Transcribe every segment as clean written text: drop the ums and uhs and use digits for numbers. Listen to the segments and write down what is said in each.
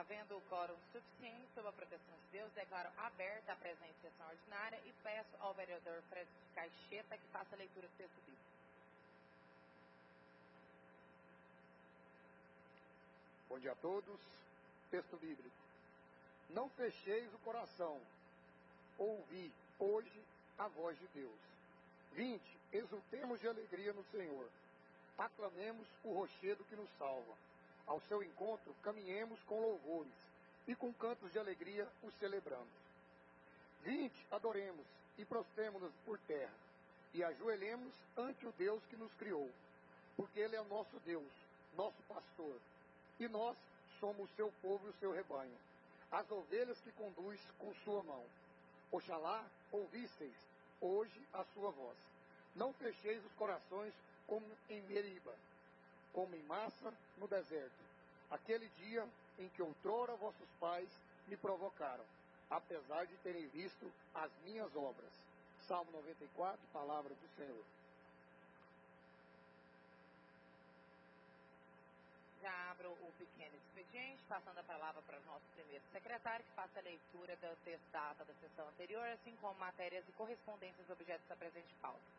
Havendo o quórum suficiente sob a proteção de Deus, declaro aberta a presente sessão ordinária e peço ao vereador Fred Caixeta que faça a leitura do texto bíblico. Bom dia a todos. Texto bíblico. Não fecheis o coração. Ouvi hoje a voz de Deus. Vinde, exultemos de alegria no Senhor. Aclamemos o rochedo que nos salva. Ao seu encontro, caminhemos com louvores, e com cantos de alegria o celebramos. Vinde, adoremos, e prostremo-nos por terra, e ajoelhemos ante o Deus que nos criou, porque Ele é o nosso Deus, nosso pastor, e nós somos o seu povo e o seu rebanho, as ovelhas que conduz com sua mão. Oxalá ouvisseis hoje a sua voz. Não fecheis os corações como em Meriba, como em Massa no deserto, aquele dia em que outrora vossos pais me provocaram, apesar de terem visto as minhas obras. Salmo 94, palavra do Senhor. Já abro o pequeno expediente, passando a palavra para o nosso primeiro secretário, que faça a leitura do texto da ata da sessão anterior, assim como matérias e correspondências objetos da presente pauta.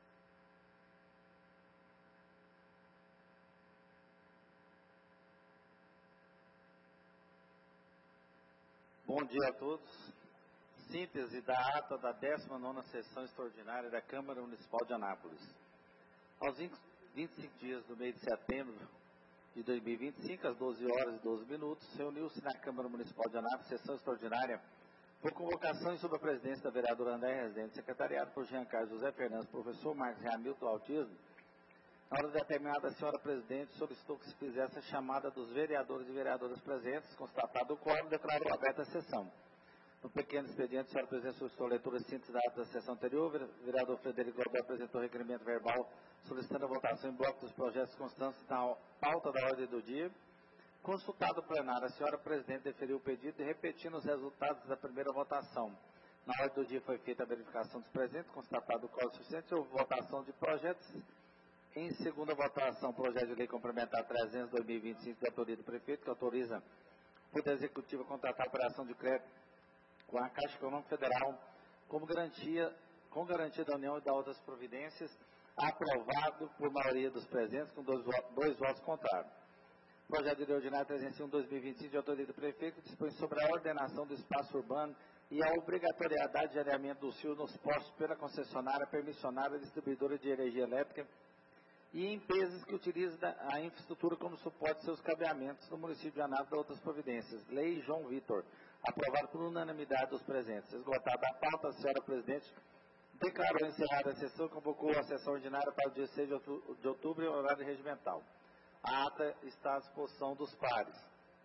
Bom dia a todos. Síntese da ata da 19ª sessão extraordinária da Câmara Municipal de Anápolis. Aos 25 dias do mês de setembro de 2025, às 12 horas e 12 minutos, reuniu-se na Câmara Municipal de Anápolis sessão extraordinária por convocação e sob a presidência da vereadora André Rezende, secretariado por Jean Carlos José Fernandes, professor Marcos Hamilton Autismo. Na hora determinada, a senhora presidente solicitou que se fizesse a chamada dos vereadores e vereadoras presentes, constatado o quórum, declarou aberta a sessão. No pequeno expediente, a senhora presidente solicitou a leitura síntese da ata da sessão anterior. O vereador Frederico Godoy apresentou o requerimento verbal solicitando a votação em bloco dos projetos constantes na pauta da ordem do dia. Consultado o plenário, a senhora presidente deferiu o pedido e repetindo os resultados da primeira votação. Na ordem do dia foi feita a verificação dos presentes, constatado o quórum suficiente, houve votação de projetos. Em segunda votação, projeto de lei complementar 300/2025, de autoria do prefeito, que autoriza o Poder Executivo a contratar a operação de crédito com a Caixa Econômica Federal com garantia da União e da outras providências, aprovado por maioria dos presentes, com dois votos contrários. Projeto de lei ordinário 301/2025, de autoria do prefeito, que dispõe sobre a ordenação do espaço urbano e a obrigatoriedade de alinhamento do CIO nos postos pela concessionária, permissionária, distribuidora de energia elétrica e empresas que utilizam a infraestrutura como suporte de seus cabeamentos no município de Anápolis e outras providências. Lei João Vitor, aprovado por unanimidade dos presentes. Esgotada a pauta, a senhora presidente declarou encerrada a sessão e convocou a sessão ordinária para o dia 6 de outubro, em horário regimental. A ata está à disposição dos pares.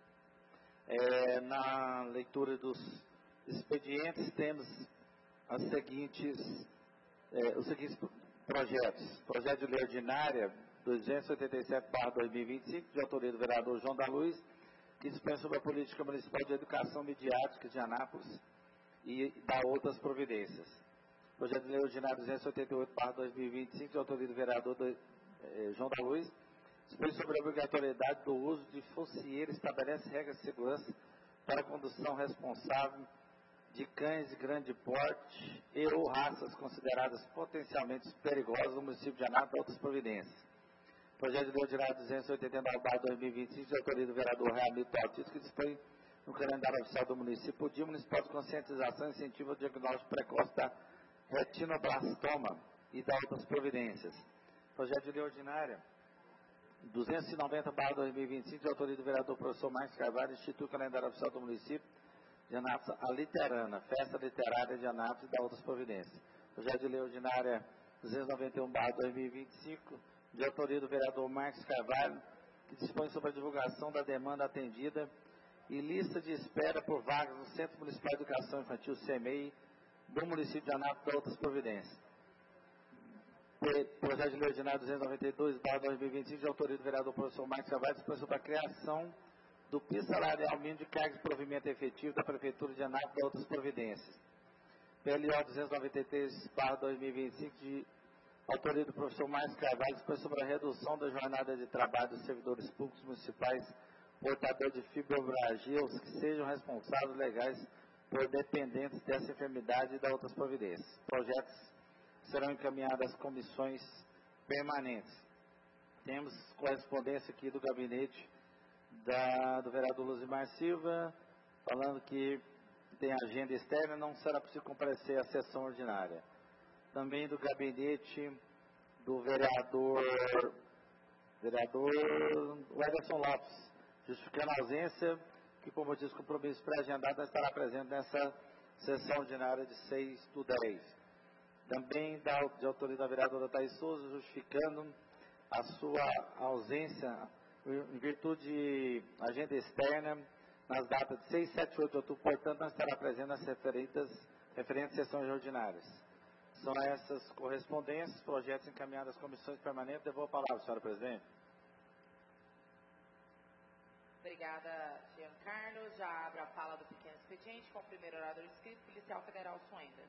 Na leitura dos expedientes, temos os seguintes projetos. Projeto de lei ordinária 287/2025, de autoria do vereador João da Luz, que dispõe sobre a política municipal de educação midiática de Anápolis e dá outras providências. Projeto de lei ordinário 288/2025, de autoria do vereador João da Luz, dispõe sobre a obrigatoriedade do uso de focieira, estabelece regras de segurança para a condução responsável de cães de grande porte e ou raças consideradas potencialmente perigosas no município de Anápolis e outras providências. Projeto de lei ordinário 289/2025, de autoria do vereador Hamilton Autismo, que dispõe no calendário oficial do município o Dia Municipal de Conscientização e Incentivo ao Diagnóstico Precoce da Retinoblastoma e da outras providências. Projeto de lei ordinária 290/2025, de autoria do vereador professor Marcos Carvalho, institui o calendário oficial do município de Anápolis, a Literana, Festa Literária de Anápolis e da outras providências. Projeto de lei ordinária 291/2025, de autoria do vereador Marcos Carvalho, que dispõe sobre a divulgação da demanda atendida e lista de espera por vagas no Centro Municipal de Educação Infantil, CEMEI, do município de Anápolis e da outras providências. Projeto de lei ordinário 292/2025, de autoria do vereador professor Marcos Carvalho, dispõe sobre a criação do piso salarial mínimo de carga de provimento efetivo da Prefeitura de Anápolis e outras providências. PLO 293/2025, de autoria do professor Marcos Carvalho, dispõe sobre a redução da jornada de trabalho dos servidores públicos municipais portador de fibromialgia, os que sejam responsáveis legais por dependentes dessa enfermidade e da outras providências. Projetos serão encaminhados às comissões permanentes. Temos correspondência aqui do gabinete do vereador Luzimar Silva, falando que tem agenda externa, não será possível comparecer à sessão ordinária. Também do gabinete do vereador Ederson Lopes, justificando a ausência, que por motivos de compromisso pré-agendado não estará presente nessa sessão ordinária de 6/10. Também de autoria da vereadora Thaís Souza, justificando a sua ausência em virtude de agenda externa nas datas de 6, 7 e 8 de outubro, portanto, não estará presente nas referentes sessões ordinárias. São essas correspondências, projetos encaminhados às comissões permanentes. Devolvo a palavra, senhora presidente. Obrigada, Giancarlo. Já abro a fala do pequeno expediente com o primeiro orador inscrito, policial federal Suenda.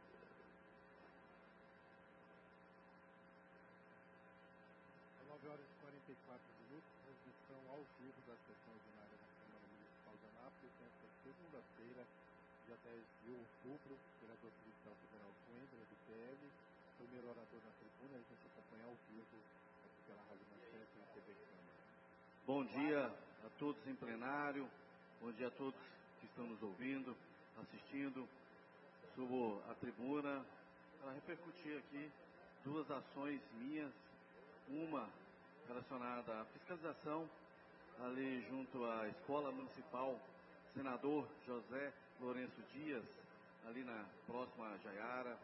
Às 9 horas e 44 minutos, transmissão ao vivo da sessão ordinária da Câmara Municipal de Anápolis, nesta segunda-feira, dia 10 de outubro, vereador policial federal Suenda, do PL, primeiro orador na tribuna, a gente acompanha ao vivo aqui pela Rádio Manchete e TV Câmara. Bom dia a todos em plenário, bom dia a todos que estão nos ouvindo, assistindo. Subo à tribuna para repercutir aqui duas ações minhas, uma relacionada à fiscalização ali junto à Escola Municipal Senador José Lourenço Dias, ali próxima a Jaiara,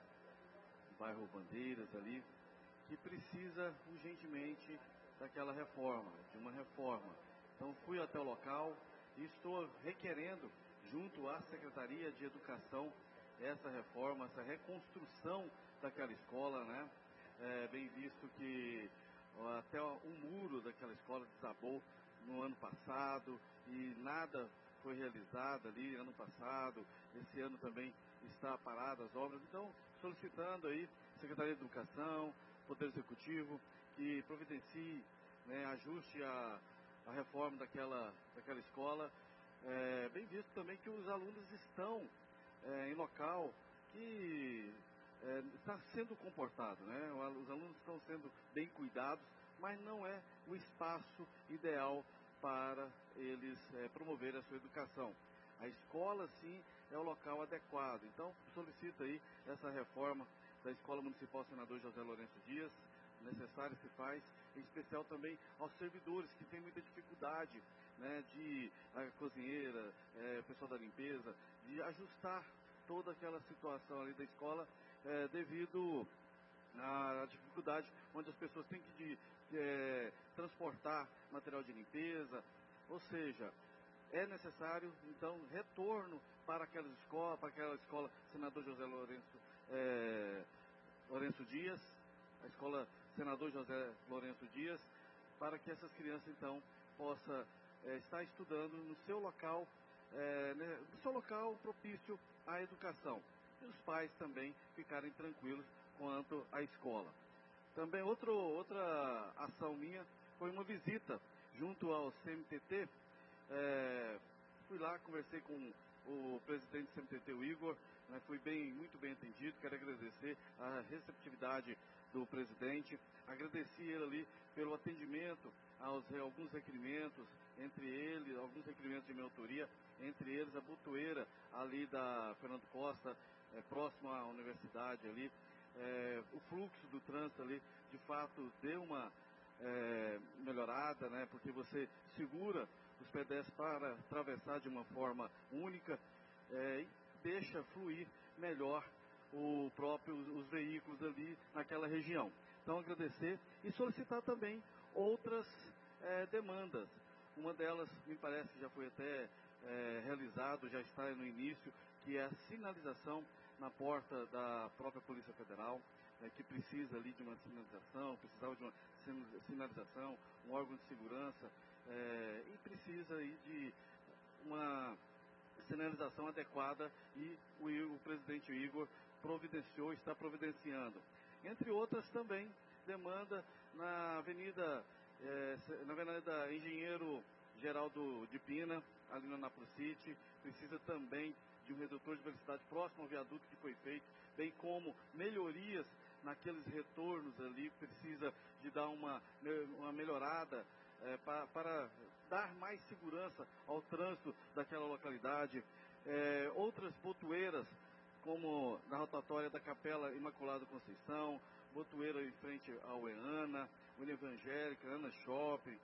bairro Bandeiras ali, que precisa urgentemente daquela reforma, de uma reforma. Então fui até o local e estou requerendo, junto à Secretaria de Educação, essa reforma, essa reconstrução daquela escola, né? Bem visto que até o muro daquela escola desabou no ano passado e nada foi realizado ali ano passado, esse ano também está parada as obras. Então, solicitando aí, Secretaria de Educação, Poder Executivo, que providencie, né, ajuste a reforma daquela escola. Bem visto também que os alunos estão em local que está sendo comportado, né? Os alunos estão sendo bem cuidados, mas não é o espaço ideal para eles promoverem a sua educação. A escola, sim, é o local adequado. Então, solicito aí essa reforma da Escola Municipal Senador José Lourenço Dias, necessário se faz, em especial também aos servidores que têm muita dificuldade, né, a cozinheira, o pessoal da limpeza, de ajustar toda aquela situação ali da escola, devido à dificuldade onde as pessoas têm que transportar material de limpeza, ou seja, é necessário, então, retorno para aquela escola Senador José Lourenço Dias, a escola Senador José Lourenço Dias, para que essas crianças, então, possam estar estudando no seu local propício à educação. E os pais também ficarem tranquilos quanto à escola. Também outra ação minha foi uma visita junto ao CMTT. Fui lá, conversei com o presidente do CMTT, o Igor, né, fui muito bem atendido. Quero agradecer a receptividade do presidente, agradeci ele ali pelo atendimento aos alguns requerimentos, alguns requerimentos de minha autoria, entre eles a botoeira ali da Fernando Costa, próximo à universidade ali. O fluxo do trânsito ali, de fato, deu uma melhorada, né, porque você segura os pedestres para atravessar de uma forma única e deixa fluir melhor os veículos ali naquela região. Então, agradecer e solicitar também outras demandas. Uma delas, me parece que já foi até realizado, já está no início, que é a sinalização na porta da própria Polícia Federal, que precisa ali de uma sinalização, precisava de uma sinalização, um órgão de segurança, e precisa aí de uma sinalização adequada, e o presidente Igor está providenciando. Entre outras também, demanda na Avenida Engenheiro Federal de Pina, ali no Anápolis City, precisa também de um redutor de velocidade próximo ao viaduto que foi feito, bem como melhorias naqueles retornos ali, precisa de dar uma melhorada para dar mais segurança ao trânsito daquela localidade. Outras botoeiras, como na rotatória da Capela Imaculada Conceição, botoeira em frente ao EANA, União Evangélica, Ana Shopping,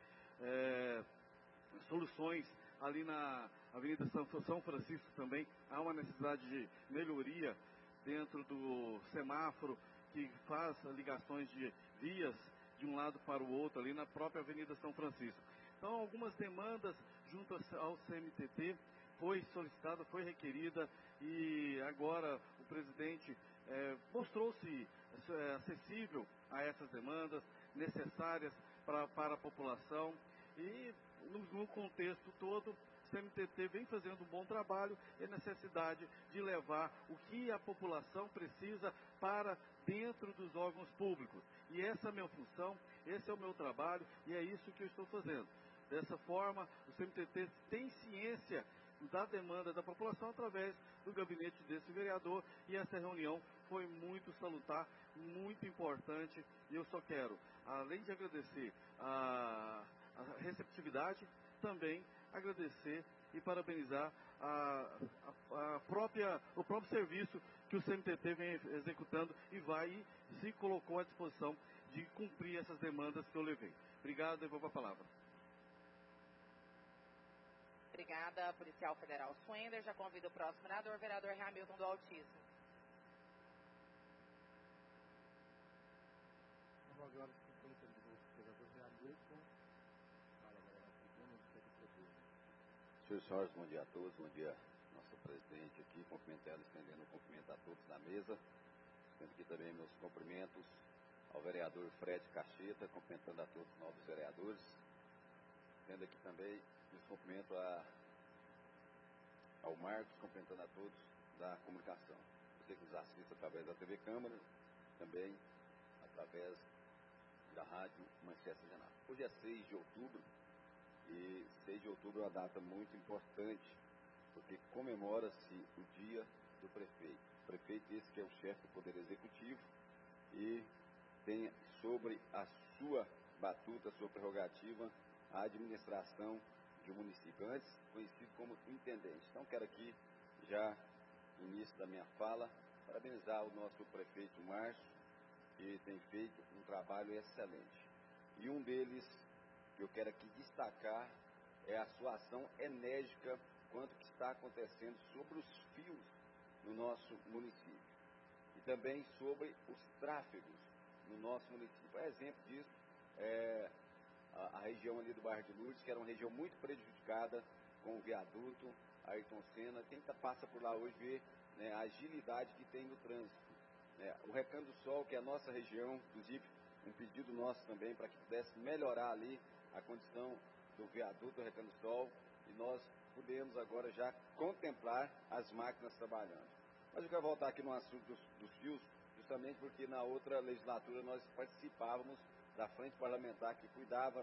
soluções ali na Avenida São Francisco também. Há uma necessidade de melhoria dentro do semáforo que faz ligações de vias de um lado para o outro ali na própria Avenida São Francisco. Então, algumas demandas junto ao CMTT foi solicitada, foi requerida, e agora o presidente mostrou-se acessível a essas demandas necessárias para a população, e no contexto todo o CMTT vem fazendo um bom trabalho e a necessidade de levar o que a população precisa para dentro dos órgãos públicos. E essa é a minha função, esse é o meu trabalho e é isso que eu estou fazendo. Dessa forma, o CMTT tem ciência da demanda da população através do gabinete desse vereador, e essa reunião foi muito salutar, muito importante, e eu só quero, além de agradecer a receptividade, também agradecer e parabenizar o próprio serviço que o CMTT vem executando e se colocou à disposição de cumprir essas demandas que eu levei. Obrigado, devolvo a palavra. Obrigada, policial federal Swender. Já convido o próximo vereador Hamilton do Altíssimo. 9 horas e 50 minutos, vereador Hamilton. Fala, galera, tribuna, Senhores e senhores, bom dia a todos, bom dia nosso presidente aqui, cumprimentando, estendendo um cumprimento a todos na mesa, tendo aqui também meus cumprimentos ao vereador Fred Cacheta, cumprimentando a todos os novos vereadores, tendo aqui também meus cumprimentos ao Marcos, cumprimentando a todos da comunicação. Você que nos assiste através da TV Câmara, também através da Rádio Manchester de Anápolis. Hoje é 6 de outubro, e 6 de outubro é uma data muito importante, porque comemora-se o dia do prefeito. O prefeito esse que é o chefe do Poder Executivo e tem sobre a sua batuta, a sua prerrogativa, a administração de um município, antes conhecido como intendente. Então quero aqui, já no início da minha fala, parabenizar o nosso prefeito Márcio, que tem feito um trabalho excelente. E um deles que eu quero aqui destacar é a sua ação enérgica quanto que está acontecendo sobre os fios no nosso município e também sobre os tráfegos no nosso município. Exemplo disso é a região ali do bairro de Lourdes, que era uma região muito prejudicada com o viaduto Ayrton Senna. Quem passa por lá hoje vê, né, a agilidade que tem no trânsito. O Recanto do Sol, que é a nossa região, inclusive um pedido nosso também para que pudesse melhorar ali a condição do viaduto do Recanto do Sol, e nós podemos agora já contemplar as máquinas trabalhando. Mas eu quero voltar aqui no assunto dos fios, justamente porque na outra legislatura nós participávamos da frente parlamentar que cuidava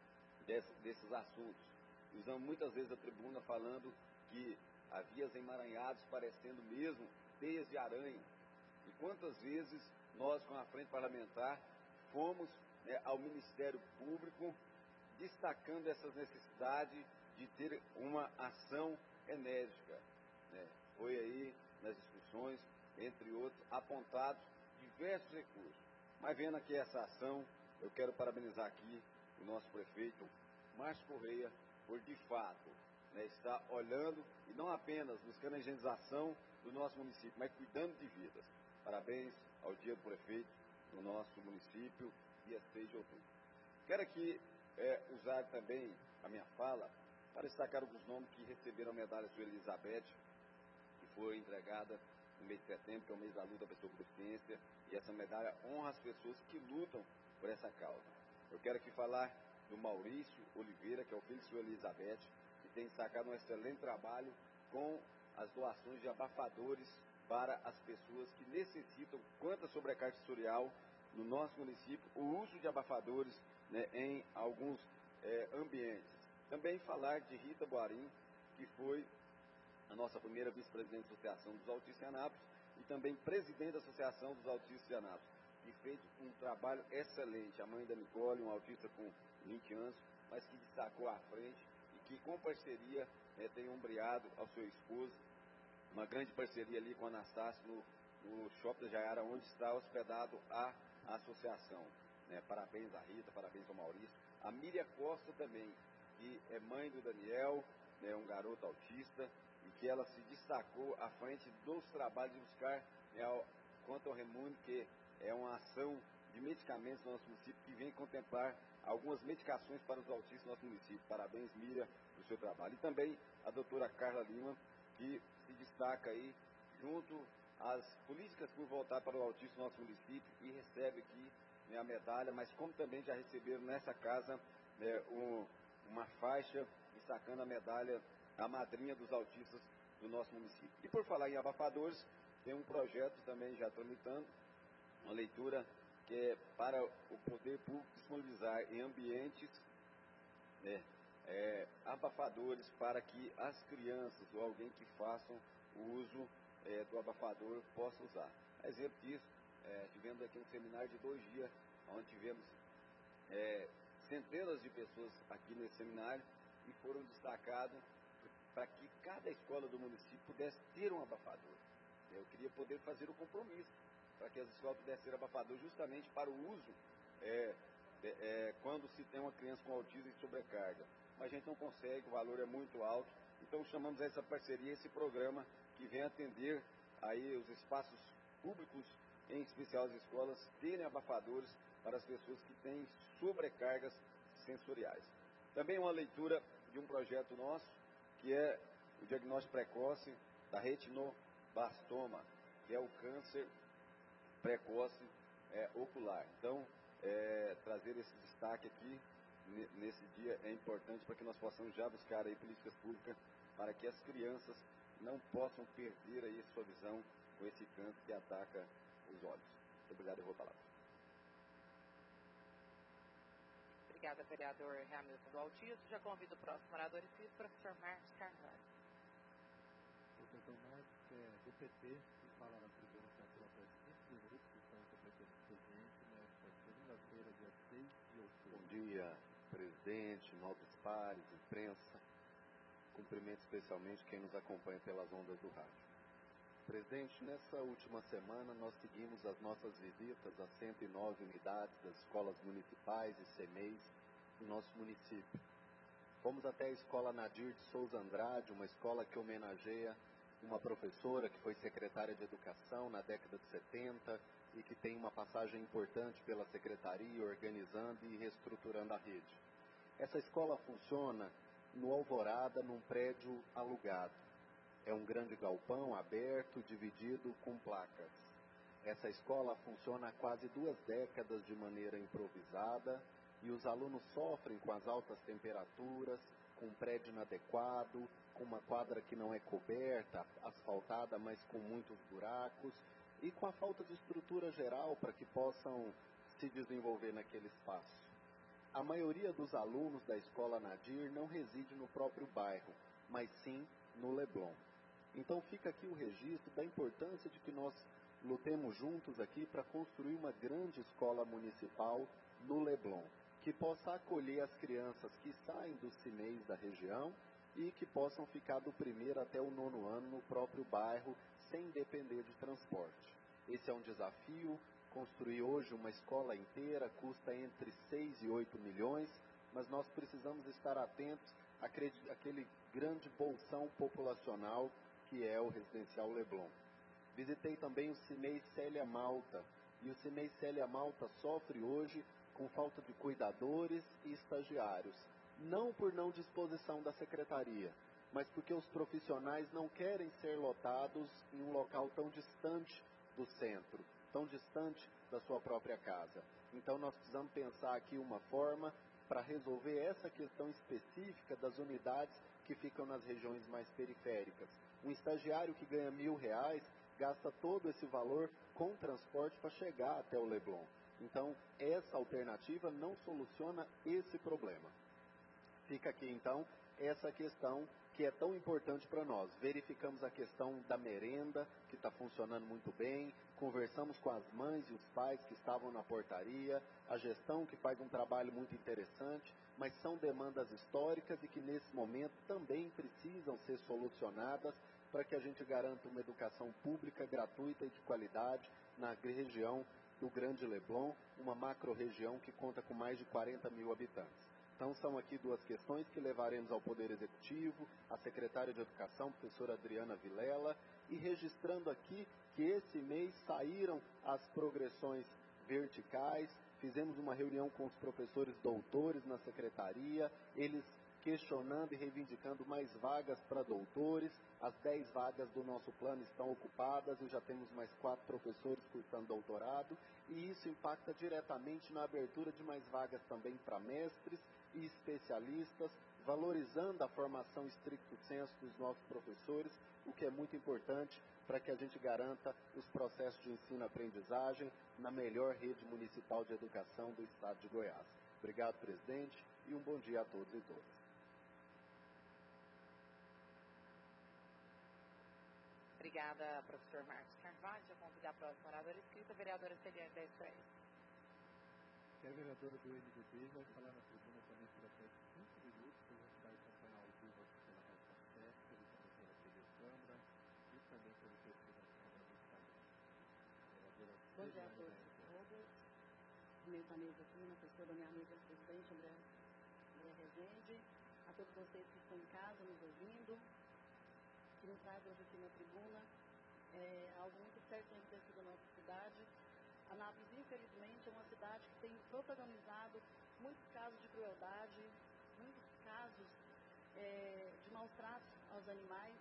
desses assuntos. Usamos muitas vezes a tribuna falando que havia emaranhados parecendo mesmo teias de aranha. E quantas vezes nós, com a frente parlamentar, fomos ao Ministério Público destacando essas necessidades de ter uma ação enérgica. Foi aí nas discussões, entre outros, apontados diversos recursos. Mas vendo aqui essa ação, eu quero parabenizar aqui o nosso prefeito Márcio Correia por, de fato, estar olhando e não apenas buscando a higienização do nosso município, mas cuidando de vidas. Parabéns ao dia do prefeito no nosso município, dia 6 de outubro. Quero aqui usar também a minha fala para destacar alguns nomes que receberam a medalha Sua Elizabeth, que foi entregada no mês de setembro, que é o mês da luta pela deficiência, e essa medalha honra as pessoas que lutam por essa causa. Eu quero aqui falar do Maurício Oliveira, que é o filho de Sua Elizabeth, que tem destacado um excelente trabalho com as doações de abafadores para as pessoas que necessitam, quanto à sobrecarga sensorial no nosso município, o uso de abafadores em alguns ambientes. Também falar de Rita Boarim, que foi a nossa primeira vice-presidente da Associação dos Autistas de Anápolis e também presidente da Associação dos Autistas de Anápolis, que fez um trabalho excelente. A mãe da Nicole, um autista com 20 anos, mas que destacou à frente e que com parceria tem ombreado ao seu esposo, uma grande parceria ali com a Anastácio no Shopping da Jaiara, onde está hospedado a associação. Parabéns a Rita, parabéns ao Maurício. A Miriam Costa também, que é mãe do Daniel, um garoto autista, e que ela se destacou à frente dos trabalhos de buscar quanto ao Remundo, que é uma ação de medicamentos no nosso município, que vem contemplar algumas medicações para os autistas no nosso município. Parabéns, Miriam, pelo seu trabalho. E também a doutora Carla Lima, que se destaca aí junto às políticas por voltar para o autismo no nosso município e recebe aqui a medalha, mas como também já receberam nessa casa uma faixa destacando a medalha, a madrinha dos autistas do nosso município. E por falar em abafadores, tem um projeto também já tramitando, uma leitura que é para o poder público disponibilizar em ambientes abafadores para que as crianças ou alguém que façam o uso do abafador possa usar. Exemplo disso, tivemos aqui um seminário de 2 dias, onde tivemos centenas de pessoas aqui nesse seminário e foram destacados para que cada escola do município pudesse ter um abafador. Eu queria poder fazer o compromisso para que as escolas pudessem ter abafador justamente para o uso quando se tem uma criança com autismo e sobrecarga. Mas a gente não consegue, o valor é muito alto. Então chamamos essa parceria, esse programa que vem atender aí os espaços públicos, em especial as escolas, terem abafadores para as pessoas que têm sobrecargas sensoriais. Também uma leitura de um projeto nosso, que é o diagnóstico precoce da retinoblastoma, que é o câncer precoce ocular. Então, trazer esse destaque aqui nesse dia é importante para que nós possamos já buscar aí políticas públicas para que as crianças não possam perder aí sua visão com esse câncer que ataca os olhos. Muito obrigado, eu vou falar. Obrigada, vereador Hamilton do Autismo. Já convido o próximo orador inscrito, professor Marcos Carvalho. Professor Marcos, que é do PT, que fala na tribuna central para 5 minutos, que estão completando o expediente nesta segunda-feira, dia 6 de outubro. Bom dia, presidente, nobres pares, imprensa. Cumprimento especialmente quem nos acompanha pelas ondas do rádio. Presidente, nessa última semana nós seguimos as nossas visitas a 109 unidades das escolas municipais e CEMEIs do nosso município. Fomos até a escola Nadir de Souza Andrade, uma escola que homenageia uma professora que foi secretária de Educação na década de 70 e que tem uma passagem importante pela secretaria, organizando e reestruturando a rede. Essa escola funciona no Alvorada, num prédio alugado. É um grande galpão aberto, dividido com placas. Essa escola funciona há quase 2 décadas de maneira improvisada e os alunos sofrem com as altas temperaturas, com um prédio inadequado, com uma quadra que não é coberta, asfaltada, mas com muitos buracos, e com a falta de estrutura geral para que possam se desenvolver naquele espaço. A maioria dos alunos da escola Nadir não reside no próprio bairro, mas sim no Leblon. Então fica aqui o registro da importância de que nós lutemos juntos aqui para construir uma grande escola municipal no Leblon, que possa acolher as crianças que saem dos CIMEIs da região e que possam ficar do 1º até o 9º ano no próprio bairro, sem depender de transporte. Esse é um desafio. Construir hoje uma escola inteira custa entre 6 e 8 milhões, mas nós precisamos estar atentos àquele grande bolsão populacional que é o Residencial Leblon. Visitei também o CIMEI Célia Malta, e o CIMEI Célia Malta sofre hoje com falta de cuidadores e estagiários, não por não disposição da secretaria, mas porque os profissionais não querem ser lotados em um local tão distante do centro, tão distante da sua própria casa. Então nós precisamos pensar aqui uma forma para resolver essa questão específica das unidades que ficam nas regiões mais periféricas. Um estagiário que ganha R$1.000 gasta todo esse valor com transporte para chegar até o Leblon. Então essa alternativa não soluciona esse problema. Fica aqui, então, essa questão que é tão importante para nós. Verificamos a questão da merenda, que está funcionando muito bem, conversamos com as mães e os pais que estavam na portaria, a gestão que faz um trabalho muito interessante, mas são demandas históricas e que nesse momento também precisam ser solucionadas para que a gente garanta uma educação pública, gratuita e de qualidade na região do Grande Leblon, uma macro-região que conta com mais de 40 mil habitantes. Então, são aqui duas questões que levaremos ao Poder Executivo, à Secretária de Educação, professora Adriana Vilela, e registrando aqui que esse mês saíram as progressões verticais, fizemos uma reunião com os professores doutores na Secretaria, eles questionando e reivindicando mais vagas para doutores, as 10 vagas do nosso plano estão ocupadas e já temos mais 4 professores cursando doutorado, e isso impacta diretamente na abertura de mais vagas também para mestres e especialistas, valorizando a formação stricto sensu dos nossos professores, o que é muito importante para que a gente garanta os processos de ensino-aprendizagem na melhor rede municipal de educação do estado de Goiás. Obrigado, presidente, e um bom dia a todos e todas. Obrigada, professor Marcos Carvalho. Já convido a próxima oradora escrita, a vereadora Celiane da SOS. Que a vereadora do MDB vai falar na tribuna também por até 5 minutos, que a gente vai acompanhar ao vivo aqui pela Rádio Café, também pela TV Câmara e também pelo perfil da Câmara do Instagram. Vereadora Bom dia a todos e todas. Primeiro da mesa aqui, na pessoa da minha amiga presidente André Rezende, a todos vocês que estão em casa nos ouvindo, que nos traz hoje aqui na tribuna, algo muito sério tem acontecido na nossa cidade. Anápolis, infelizmente, é uma cidade que tem protagonizado muitos casos de crueldade, muitos casos de maus tratos aos animais.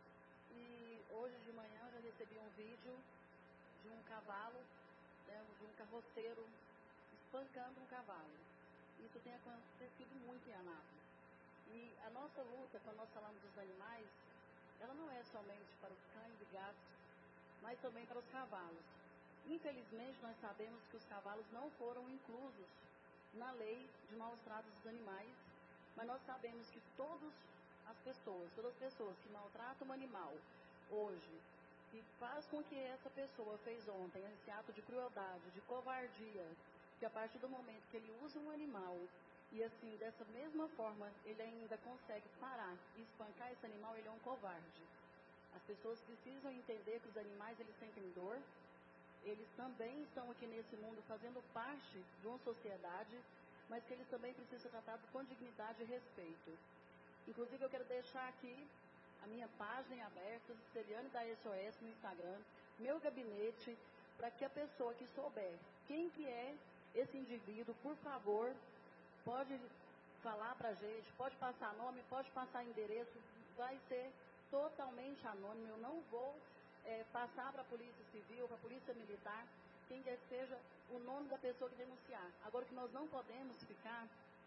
E hoje de manhã eu já recebi um vídeo de um cavalo, de um carroceiro espancando um cavalo. Isso tem acontecido muito em Anápolis. E a nossa luta, quando nós falamos dos animais, ela não é somente para os cães e gatos, mas também para os cavalos. Infelizmente, nós sabemos que os cavalos não foram inclusos na lei de maus tratos dos animais, mas nós sabemos que todas as pessoas que maltratam um animal hoje, e faz com que essa pessoa fez ontem esse ato de crueldade, de covardia, que a partir do momento que ele usa um animal e assim, dessa mesma forma, ele ainda consegue parar e espancar esse animal, ele é um covarde. As pessoas precisam entender que os animais, eles sentem dor, eles também estão aqui nesse mundo fazendo parte de uma sociedade, mas que eles também precisam ser tratados com dignidade e respeito. Inclusive, eu quero deixar aqui a minha página aberta, Celiane da SOS no Instagram, meu gabinete, para que a pessoa que souber quem que é esse indivíduo, por favor, pode falar para a gente, pode passar nome, pode passar endereço, vai ser totalmente anônimo. Eu não vou passar para a Polícia Civil, para a Polícia Militar, quem quer que seja o nome da pessoa que denunciar. Agora, o que nós não podemos ficar,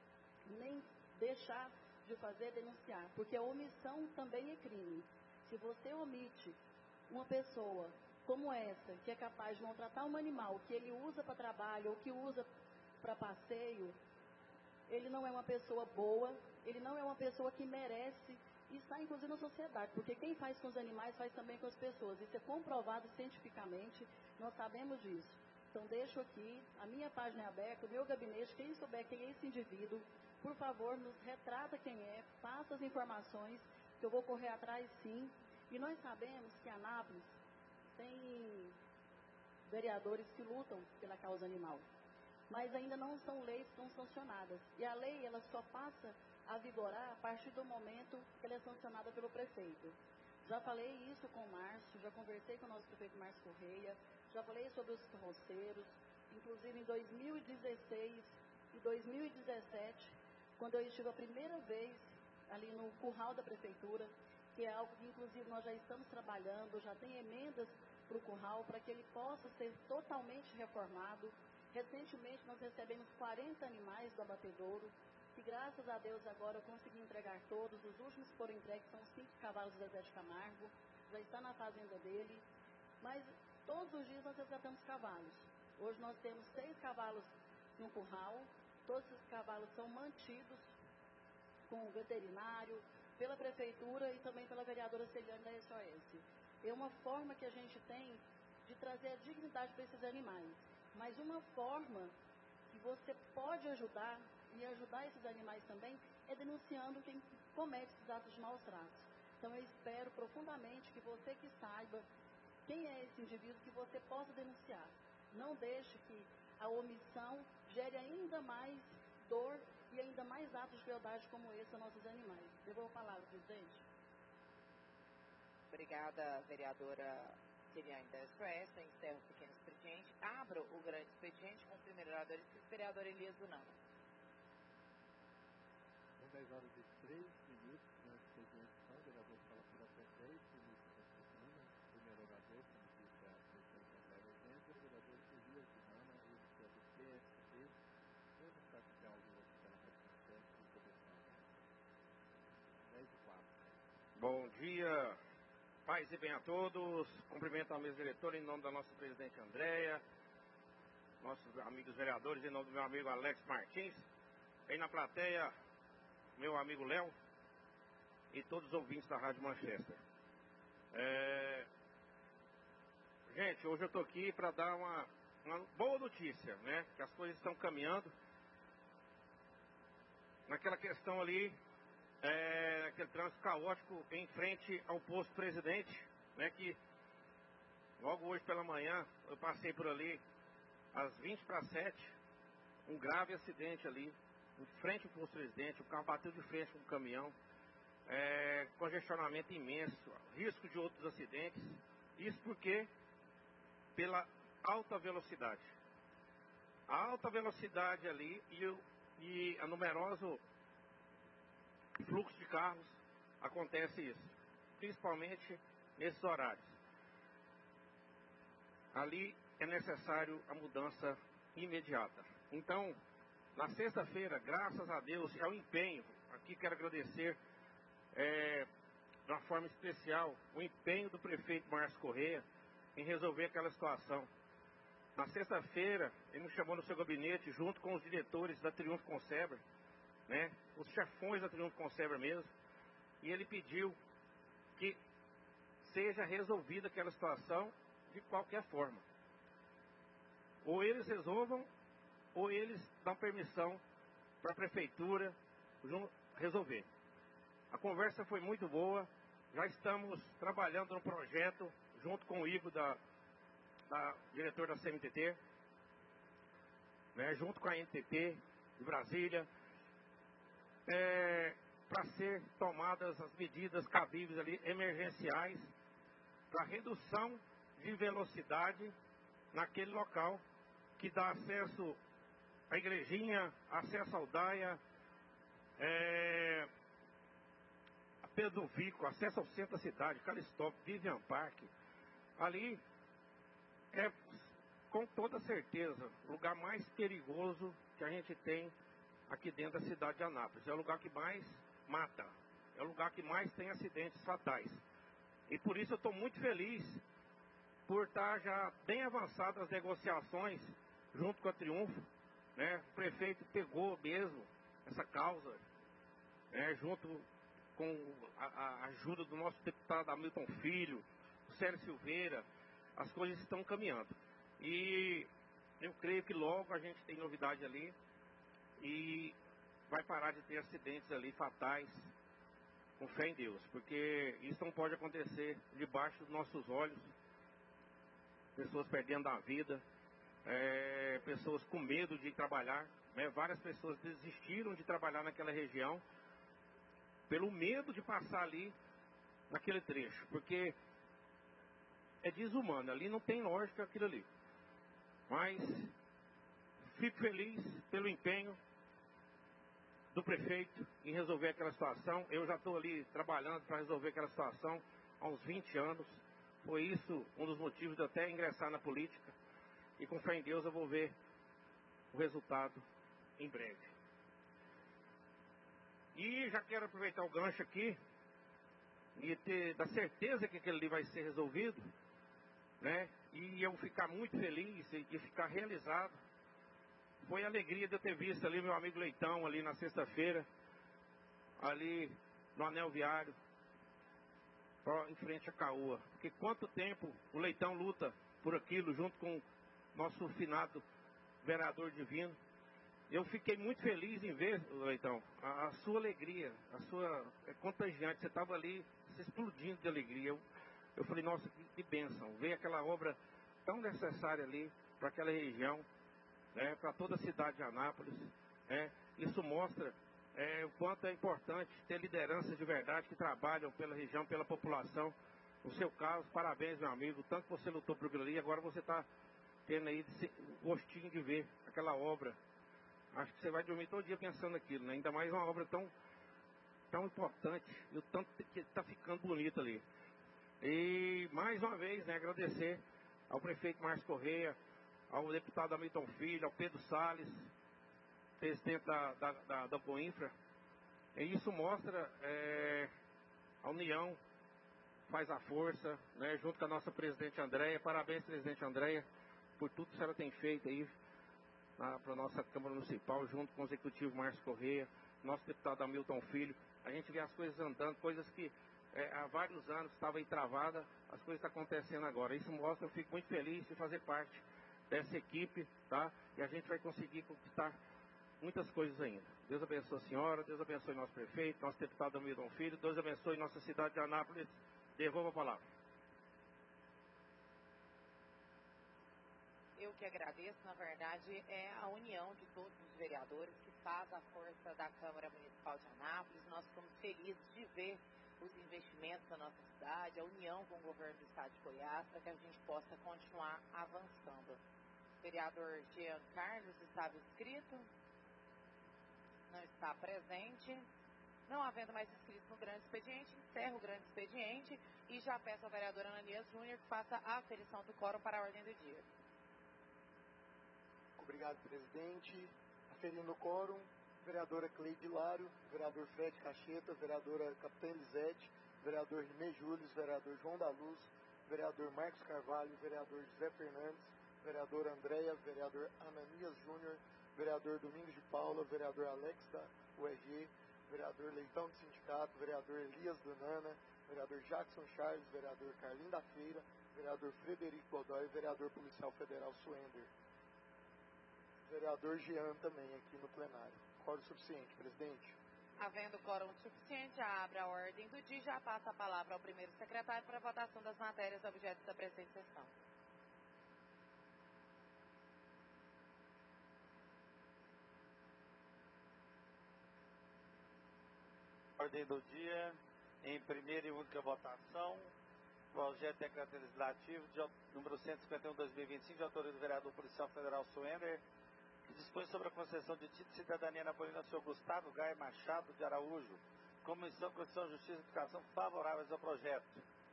nem deixar de fazer é denunciar, porque a omissão também é crime. Se você omite uma pessoa como essa, que é capaz de maltratar um animal, que ele usa para trabalho ou que usa para passeio, ele não é uma pessoa boa, ele não é uma pessoa que merece estar, inclusive, na sociedade, porque quem faz com os animais faz também com as pessoas. Isso é comprovado cientificamente, nós sabemos disso. Então, deixo aqui, a minha página é aberta, o meu gabinete, quem souber quem é esse indivíduo, por favor, nos retrata quem é, passa as informações, que eu vou correr atrás sim. E nós sabemos que Anápolis tem vereadores que lutam pela causa animal, mas ainda não são leis que são sancionadas. E a lei, ela só passa a vigorar a partir do momento que ela é sancionada pelo prefeito. Já falei isso com o Márcio, já conversei com o nosso prefeito Márcio Correia, já falei sobre os carroceiros, inclusive em 2016 e 2017, quando eu estive a primeira vez ali no curral da prefeitura, que é algo que inclusive nós já estamos trabalhando, já tem emendas para o curral, para que ele possa ser totalmente reformado. Recentemente nós recebemos 40 animais do abatedouro, que graças a Deus agora eu consegui entregar todos. Os últimos que foram entregues são os 5 cavalos do Zezé de Camargo, já está na fazenda dele, mas todos os dias nós resgatamos cavalos. Hoje nós temos 6 cavalos no curral, todos esses cavalos são mantidos com o veterinário, pela prefeitura e também pela vereadora Celiane da SOS. É uma forma que a gente tem de trazer a dignidade para esses animais, mas uma forma que você pode ajudar e ajudar esses animais também é denunciando quem comete esses atos de maus tratos. Então eu espero profundamente que você que saiba quem é esse indivíduo, que você possa denunciar. Não deixe que a omissão gere ainda mais dor e ainda mais atos de crueldade como esse aos nossos animais. Devolvo a palavra, presidente. Obrigada, vereadora Celiane da SOS. Eu encerro o pequeno expediente. Abro o grande expediente com o primeiro orador, vereador Elias Dunama. São 10 horas e 3 minutos, na expediente, então, o vereador fala por até 10 minutos da semana. Primeiro orador, como disse a presidente André Rezende, é o vereador Elias Dunama, ele que é do PSB. Eu não está com o áudio aqui pela Rádio Manchester, no começar. 10 e 4. Bom dia, paz e bem a todos. Cumprimento a mesa diretora em nome da nossa presidente Andréia, nossos amigos vereadores, em nome do meu amigo Alex Martins, aí na plateia, meu amigo Léo e todos os ouvintes da Rádio Manchester. Gente, hoje eu estou aqui para dar uma boa notícia, né? Que as coisas estão caminhando. Naquela questão ali, aquele trânsito caótico em frente ao posto Presidente, né? Que logo hoje pela manhã eu passei por ali às 20:07, um grave acidente ali, em frente ao posto Presidente, o carro bateu de frente com um caminhão, congestionamento imenso, risco de outros acidentes, isso porque pela alta velocidade. A alta velocidade ali e a numeroso fluxo de carros, acontece isso, principalmente nesses horários. Ali é necessário a mudança imediata. Então, na sexta-feira, graças a Deus, ao empenho, aqui quero agradecer de uma forma especial o empenho do prefeito Márcio Correia em resolver aquela situação. Na sexta-feira, ele nos chamou no seu gabinete, junto com os diretores da Triunfo Conserva, né, os chefões da Triunfo Conserva mesmo, e ele pediu que seja resolvida aquela situação de qualquer forma. Ou eles resolvam, ou eles dão permissão para a prefeitura resolver. A conversa foi muito boa, já estamos trabalhando no projeto, junto com o Igor, diretor da CMTT, né, junto com a NTT de Brasília, para ser tomadas as medidas cabíveis ali, emergenciais, para redução de velocidade naquele local que dá acesso à igrejinha, acesso ao Daia, a Pedro Vico, acesso ao centro da cidade, Calistop, Vivian Park. Ali é, com toda certeza, o lugar mais perigoso que a gente tem aqui dentro da cidade de Anápolis. É o lugar que mais mata, é o lugar que mais tem acidentes fatais. E por isso eu estou muito feliz por estar já bem avançadas as negociações junto com a Triunfo, né? O prefeito pegou mesmo essa causa, né? Junto com a ajuda do nosso deputado Hamilton Filho, o Célio Silveira, as coisas estão caminhando. E eu creio que logo a gente tem novidade ali e vai parar de ter acidentes ali fatais, com fé em Deus, porque isso não pode acontecer debaixo dos nossos olhos. Pessoas perdendo a vida, pessoas com medo de trabalhar, né? Várias pessoas desistiram de trabalhar naquela região pelo medo de passar ali naquele trecho, porque é desumano, ali não tem lógica aquilo ali. Mas fico feliz pelo empenho do prefeito em resolver aquela situação. Eu já estou ali trabalhando para resolver aquela situação há uns 20 anos. Foi isso um dos motivos de eu até ingressar na política. E com fé em Deus eu vou ver o resultado em breve. E já quero aproveitar o gancho aqui e ter da certeza que aquele ali vai ser resolvido, né? E eu ficar muito feliz e ficar realizado. Foi a alegria de eu ter visto ali meu amigo Leitão ali na sexta-feira, ali no anel viário, em frente à Caoa. Porque quanto tempo o Leitão luta por aquilo, junto com o nosso finado vereador Divino. Eu fiquei muito feliz em ver, Leitão, a sua alegria, a sua contagiante. Você estava ali se explodindo de alegria. Eu falei, nossa, que bênção. Ver aquela obra tão necessária ali para aquela região, né, para toda a cidade de Anápolis. Isso mostra o quanto é importante ter lideranças de verdade que trabalham pela região, pela população. No seu caso, parabéns, meu amigo. Tanto que você lutou por aquilo ali, agora você está tendo aí o gostinho de ver aquela obra. Acho que você vai dormir todo dia pensando naquilo, né? Ainda mais uma obra tão importante e o tanto que está ficando bonito ali. E mais uma vez, né, agradecer ao prefeito Márcio Correia, ao deputado Hamilton Filho, ao Pedro Salles, presidente da Coinfra. E isso mostra a união, faz a força, né, junto com a nossa presidente Andréia. Parabéns, presidente Andréia, por tudo que a senhora tem feito aí para a nossa Câmara Municipal, junto com o executivo Márcio Correia, nosso deputado Hamilton Filho. A gente vê as coisas andando, coisas que há vários anos estavam aí travadas, as coisas estão acontecendo agora. Isso mostra, eu fico muito feliz de fazer parte dessa equipe, tá? E a gente vai conseguir conquistar muitas coisas ainda. Deus abençoe a senhora, Deus abençoe nosso prefeito, nosso deputado Hamilton Filho, Deus abençoe nossa cidade de Anápolis. Devolva a palavra. Eu que agradeço, na verdade, é a união de todos os vereadores que faz a força da Câmara Municipal de Anápolis. Nós ficamos felizes de ver os investimentos na nossa cidade, a união com o governo do estado de Goiás, para que a gente possa continuar avançando. O vereador Jean Carlos estava inscrito, não está presente. Não havendo mais inscritos no grande expediente, encerro o grande expediente e já peço ao vereador Ananias Júnior que faça a aferição do quórum para a ordem do dia. Obrigado, presidente. Aferindo o quórum, vereadora Cleide Lário, vereador Fred Cacheta, vereadora Capitã Elisete, vereador Rimei Júlio, vereador João da Luz, vereador Marcos Carvalho, vereador José Fernandes, vereador Andréia, vereador Ananias Júnior, vereador Domingos de Paula, vereador Alex da UEG, vereador Leitão do Sindicato, vereador Elias Dunana, vereador Jackson Charles, vereador Carlinho da Feira, vereador Frederico Godoy, vereador Policial Federal Suender. Vereador Jean também aqui no plenário. Quórum suficiente, presidente. Havendo quórum suficiente, abre a ordem do dia e já passa a palavra ao primeiro secretário para a votação das matérias objeto da presente sessão. Ordem do dia, em primeira e única votação, projeto de decreto legislativo número 151/2025, de autoria do vereador Policial Federal Suender, que dispõe sobre a concessão de título de cidadania napolina ao senhor Gustavo Gaia Machado de Araújo. Comissão de Constituição, Justiça e Educação favoráveis ao projeto.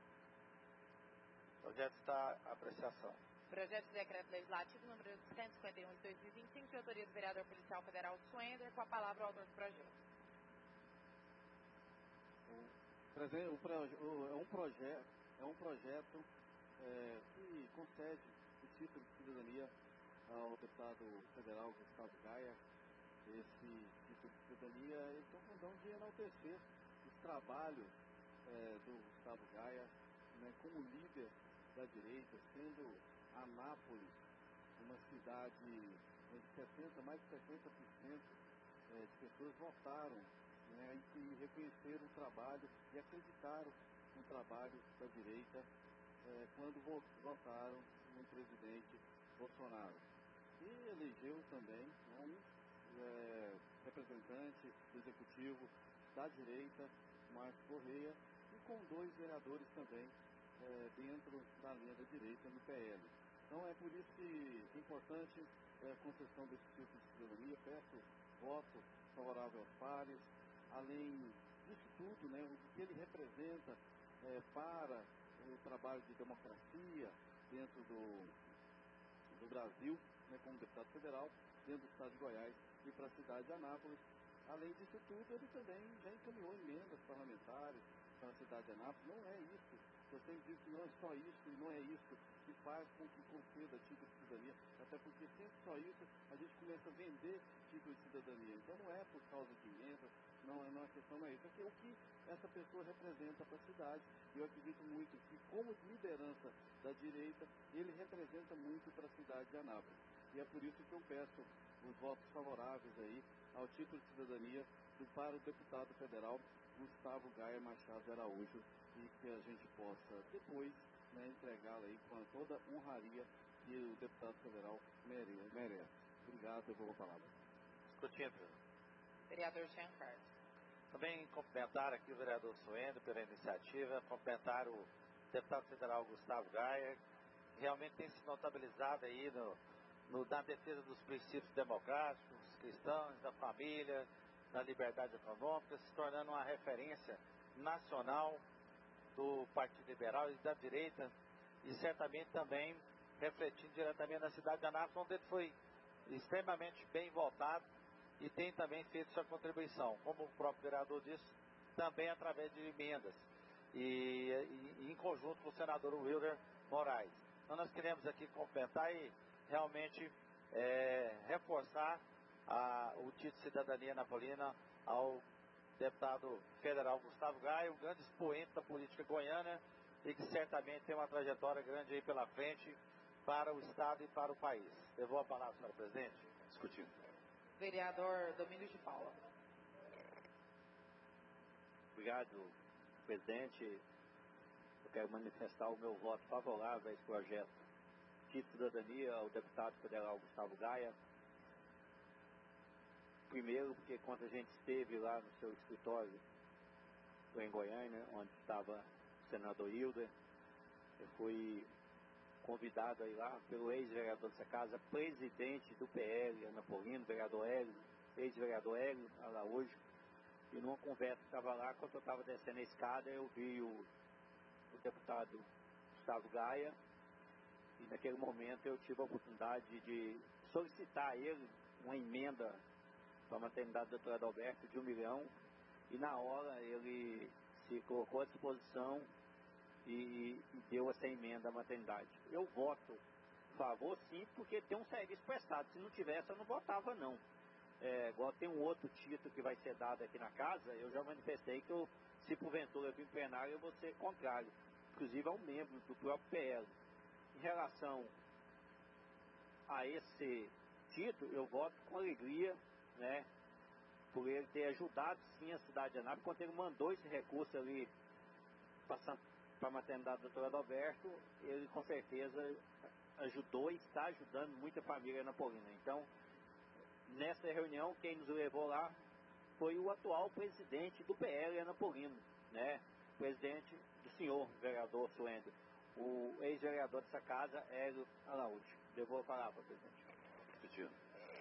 O projeto está à apreciação. Projeto de decreto legislativo número 151 de 2025, de autoria do vereador Policial Federal Suender, com a palavra o autor do projeto. É um projeto que concede o título de cidadania ao deputado federal Gustavo Gaia. Esse título de cidadania, eles estão mandando de enaltecer os trabalhos do Gustavo Gaia, né, como líder da direita, sendo Anápolis uma cidade onde mais de 70% de pessoas votaram, né, e reconheceram o trabalho e acreditaram no trabalho da direita quando votaram no presidente Bolsonaro. E elegeu também um representante do executivo da direita, Márcio Correia, e com 2 vereadores também dentro da linha da direita no PL. Então é por isso que é importante a concessão desse título de cidadania. Peço voto favorável aos pares. Além disso tudo, né, o que ele representa para o trabalho de democracia dentro do Brasil, né, como deputado federal, dentro do estado de Goiás e para a cidade de Anápolis. Além disso tudo, ele também já encaminhou emendas parlamentares para a cidade de Anápolis. Não é isso Eu sempre digo que não é só isso e não é isso que faz com que conceda título de cidadania, até porque sempre só isso a gente começa a vender título de cidadania. Então não é por causa de emenda, não é questão, não é isso. É o que essa pessoa representa para a cidade. Eu acredito muito que, como liderança da direita, ele representa muito para a cidade de Anápolis. E é por isso que eu peço os votos favoráveis aí ao título de cidadania para o deputado federal Gustavo Gaia Machado de Araújo, e que a gente possa depois, né, entregá-la aí com toda a honraria que o deputado federal merece. Obrigado, eu vou falar. Discutindo. Vereador Jean Carlos. Também cumprimentar aqui o vereador Suendo pela iniciativa, cumprimentar o deputado federal Gustavo Gaia, que realmente tem se notabilizado aí na defesa dos princípios democráticos, cristãos, da família, da liberdade econômica, se tornando uma referência nacional do Partido Liberal e da direita, e certamente também refletindo diretamente na cidade de Anápolis, onde ele foi extremamente bem votado e tem também feito sua contribuição, como o próprio vereador disse, também através de emendas e em conjunto com o senador Wilder Moraes. Então nós queremos aqui complementar e realmente reforçar o título de cidadania napolina ao deputado federal Gustavo Gaia, um grande expoente da política goiana e que certamente tem uma trajetória grande aí pela frente para o Estado e para o país. Devolvo a palavra, senhor presidente. Discutindo. Vereador Domingos de Paula. Obrigado, presidente. Eu quero manifestar o meu voto favorável a esse projeto de cidadania ao deputado federal Gustavo Gaia. Primeiro, porque quando a gente esteve lá no seu escritório em Goiânia, onde estava o senador Hilder, eu fui convidado aí lá pelo ex-vereador dessa casa, presidente do PL, Anapolino, vereador Hélio, ex-vereador Hélio Araújo, e numa conversa que estava lá, quando eu estava descendo a escada, eu vi o deputado Gustavo Gaia, e naquele momento eu tive a oportunidade de solicitar a ele uma emenda para a maternidade da doutora Adalberto de 1 milhão, e na hora ele se colocou à disposição e deu essa emenda à maternidade. Eu voto a favor, sim, porque tem um serviço prestado. Se não tivesse, eu não votava, não. Igual tem um outro título que vai ser dado aqui na casa, eu já manifestei que se porventura eu vir em plenário, eu vou ser contrário. Inclusive ao membro do próprio PL. Em relação a esse título, eu voto com alegria, né, por ele ter ajudado, sim, a cidade de Anápolis, quando ele mandou esse recurso ali para a maternidade da doutora Adalberto, ele com certeza ajudou e está ajudando muita família anapolina. Então, nessa reunião, quem nos levou lá foi o atual presidente do PL anapolino, né? Presidente do senhor vereador Suendo, o ex-vereador dessa casa, Hélio Araújo. Devolvo a palavra, presidente. Discutindo.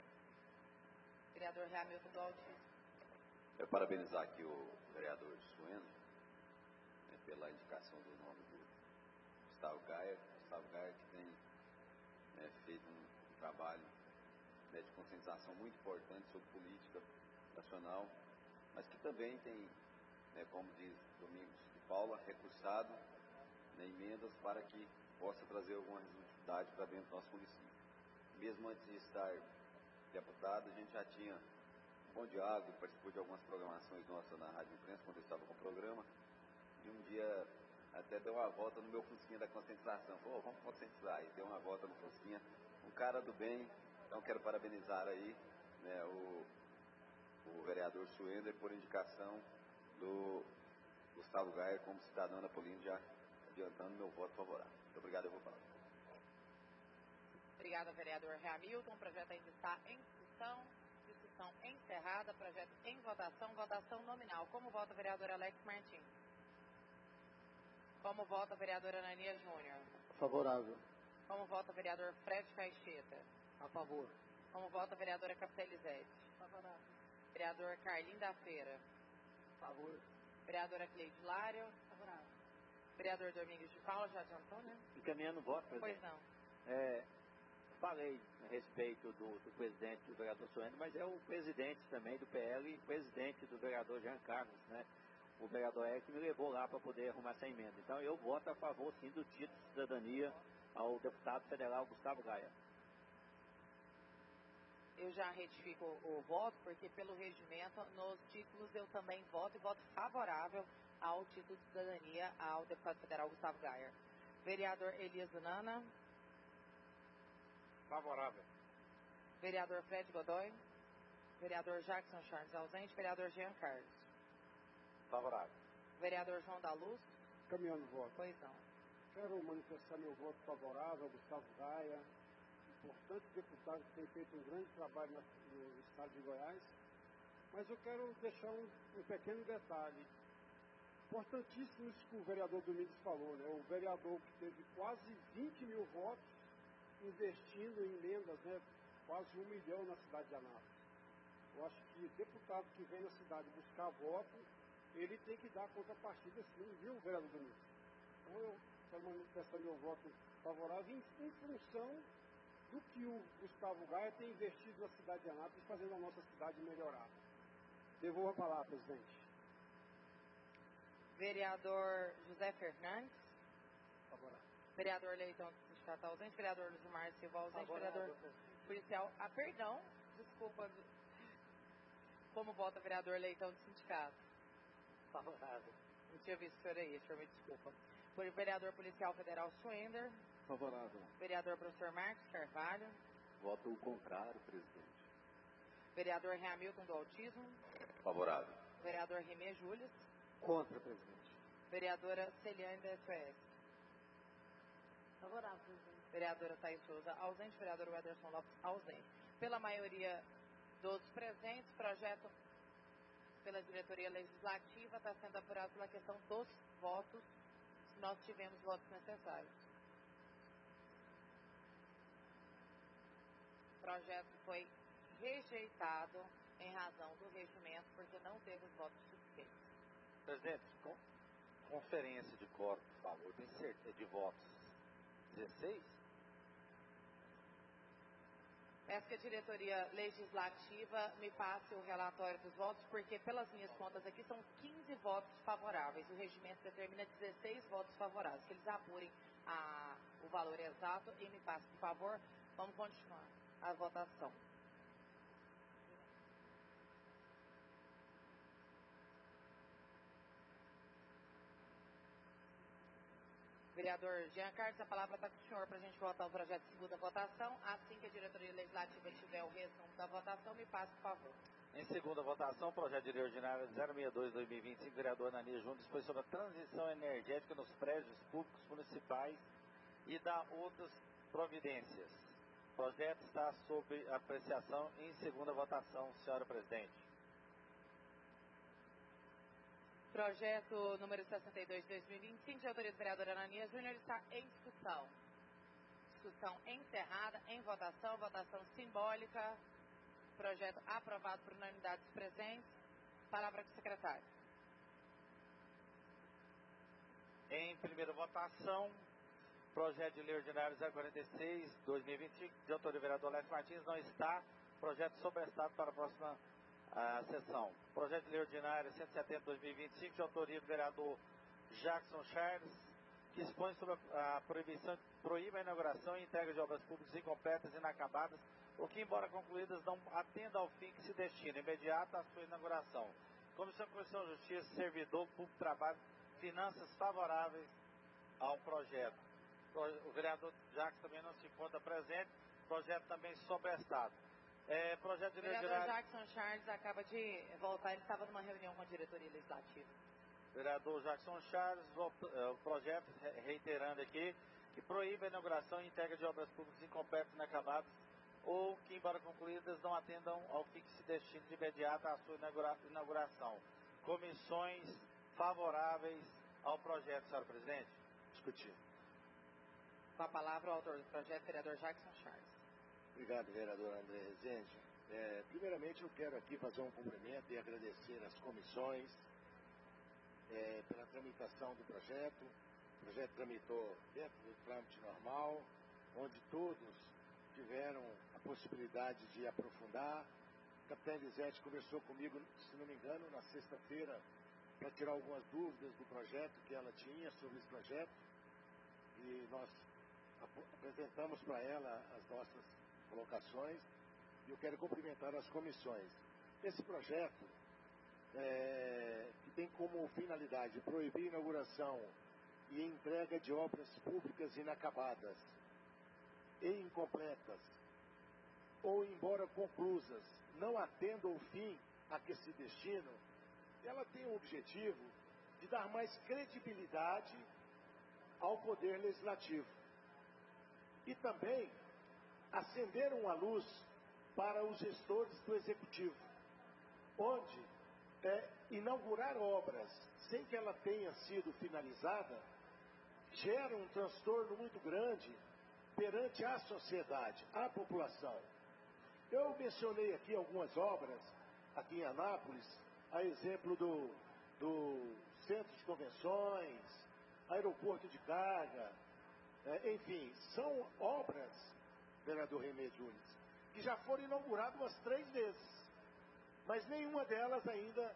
Vereador Hamilton do Altíssimo. Eu parabenizar aqui o vereador Sueno, né, pela indicação do nome do Gustavo Gaia. Gustavo Gaia que tem feito um trabalho, né, de conscientização muito importante sobre política nacional, mas que também tem, né, como diz Domingos de Paula, recursado, né, emendas para que possa trazer alguma resultado para dentro do nosso município. Mesmo antes de estar deputado, a gente já tinha um bom diálogo, participou de algumas programações nossas na Rádio Imprensa, quando eu estava com o programa, e um dia até deu uma volta no meu Fusquinha da conscientização. Falou, vamos conscientizar. E deu uma volta no Fusquinha. Um cara do bem. Então quero parabenizar aí, né, o vereador Suender por indicação do Gustavo Gaia como cidadão napolino, já adiantando meu voto favorável. Muito obrigado, eu vou falar. Obrigada, vereador Hamilton. O projeto ainda está em discussão. Discussão encerrada. Projeto em votação. Votação nominal. Como vota o vereador Alex Martins? Como vota a vereadora Anania Júnior? Favorável. Como vota o vereador Fred Caixeta? A favor. Como vota a vereadora Capitelizete? Favorável. Vereador Carlinho da Feira? Favor. Vereadora Cleide Lário? Favorável. Vereador Domingos de Paula, já adiantou, né? Encaminhando o voto, presidente. Pois não. Falei a respeito do presidente do vereador Suendo, mas é o presidente também do PL e presidente do vereador Jean Carlos, né? o vereador Eric me levou lá para poder arrumar essa emenda. Então eu voto a favor sim do título de cidadania ao deputado federal Gustavo Gaia. Eu já retifico o voto, porque pelo regimento, nos títulos eu também voto e voto favorável ao título de cidadania ao deputado federal Gustavo Gaia. Vereador Elias Nana. Favorável. Vereador Fred Godoy. Vereador Jackson Charles ausente. Vereador Jean Carlos. Favorável. Vereador João da Luz. Caminhando o voto. Pois não. Quero manifestar meu voto favorável ao Gustavo Gaia, importante deputado que tem feito um grande trabalho no estado de Goiás. Mas eu quero deixar um pequeno detalhe. Importantíssimo isso que o vereador Domingos falou, né? O vereador que teve quase 20 mil votos investindo em emendas, né? Quase 1 milhão na cidade de Anápolis. Eu acho que deputado que vem na cidade buscar voto, ele tem que dar contrapartida sim, viu, vereador Domingos? Então eu quero manifestar meu voto favorável em função do que o Gustavo Gaia tem investido na cidade de Anápolis, fazendo a nossa cidade melhorar. Devolvo a palavra, presidente. Vereador José Fernandes. Favorável. Vereador Leitão do Sindicato ausente. Vereador Luzimar Silva ausente. Favorável. Vereador policial. Perdão. Desculpa. Como vota vereador Leitão do Sindicato? Favorável. Não tinha visto o senhor aí, o senhor me desculpa. Por vereador policial federal Schwender. Favorável. Vereador professor Marcos Carvalho. Voto contrário, presidente. Vereador Hamilton do Autismo. Favorável. Vereador Remê Július. Contra, presidente. Vereadora Celiane da SOS. Favorável, presidente. Vereadora Thaís Souza ausente. Vereador Ederson Lopes ausente. Pela maioria dos presentes, projeto pela diretoria legislativa está sendo apurado pela questão dos votos, se nós tivemos votos necessários. O projeto foi rejeitado em razão do regimento, porque não teve os votos suficientes. Presidente, conferência de quórum, por favor, tem certeza de votos 16? Peço que a diretoria legislativa me passe o relatório dos votos, porque pelas minhas contas aqui são 15 votos favoráveis. O regimento determina 16 votos favoráveis. Que eles apurem o valor exato e me passem, por favor. Vamos continuar a votação. Vereador Jean Carlos, a palavra está com o senhor para a gente votar o projeto de segunda votação. Assim que a diretoria legislativa tiver o resumo da votação, me passe, por favor. Em segunda votação, projeto de lei ordinária 062/2025, vereador Ananias Júnior, dispõe sobre a transição energética nos prédios públicos municipais e dá outras providências. O projeto está sob apreciação em segunda votação, senhora presidente. Projeto número 62 de 2025, de autoria do vereador Ananias Júnior, está em discussão. Discussão encerrada, em votação, votação simbólica. Projeto aprovado por unanimidade dos presentes. Palavra com o secretário. Em primeira votação, projeto de lei ordinário 046/2025, de autoria do vereador Lécio Martins, não está. Projeto sobrestado para a próxima sessão. Projeto de lei ordinário 170/2025, de autoria do vereador Jackson Charles, que expõe sobre a proibição, proíbe a inauguração e entrega de obras públicas incompletas e inacabadas, ou que, embora concluídas, não atenda ao fim que se destina, imediata à sua inauguração. Comissão de Constituição e Justiça, Servidor Público do Trabalho, Finanças favoráveis ao projeto. O vereador Jackson também não se encontra presente, projeto também sobrestado. Projeto de lei Vereador ordinário... Jackson Charles acaba de voltar, ele estava numa reunião com a diretoria legislativa. Vereador Jackson Charles, o projeto, reiterando aqui, que proíbe a inauguração e entrega de obras públicas incompletas e inacabadas, ou que, embora concluídas, não atendam ao que se destina de imediato à sua inauguração. Comissões favoráveis ao projeto, senhora presidente. Discutir. Com a palavra o autor do projeto, vereador Jackson Charles. Obrigado, vereador André Rezende. Primeiramente, eu quero aqui fazer um cumprimento e agradecer às comissões pela tramitação do projeto. O projeto tramitou dentro do trâmite normal, onde todos tiveram a possibilidade de aprofundar. A capitã Elisete conversou comigo, se não me engano, na sexta-feira para tirar algumas dúvidas do projeto que ela tinha sobre esse projeto. E nós apresentamos para ela as nossas colocações. E eu quero cumprimentar as comissões. Esse projeto, que tem como finalidade proibir a inauguração e entrega de obras públicas inacabadas e incompletas, ou embora conclusas, não atendam o fim a que se destinam, ela tem o objetivo de dar mais credibilidade ao Poder Legislativo. E também acender uma luz para os gestores do Executivo, onde inaugurar obras sem que ela tenha sido finalizada gera um transtorno muito grande perante a sociedade, a população. Eu mencionei aqui algumas obras, aqui em Anápolis, a exemplo do Centro de Convenções, Aeroporto de Carga, enfim, são obras, vereador Remédio Nunes, que já foram inauguradas umas 3 vezes, mas nenhuma delas ainda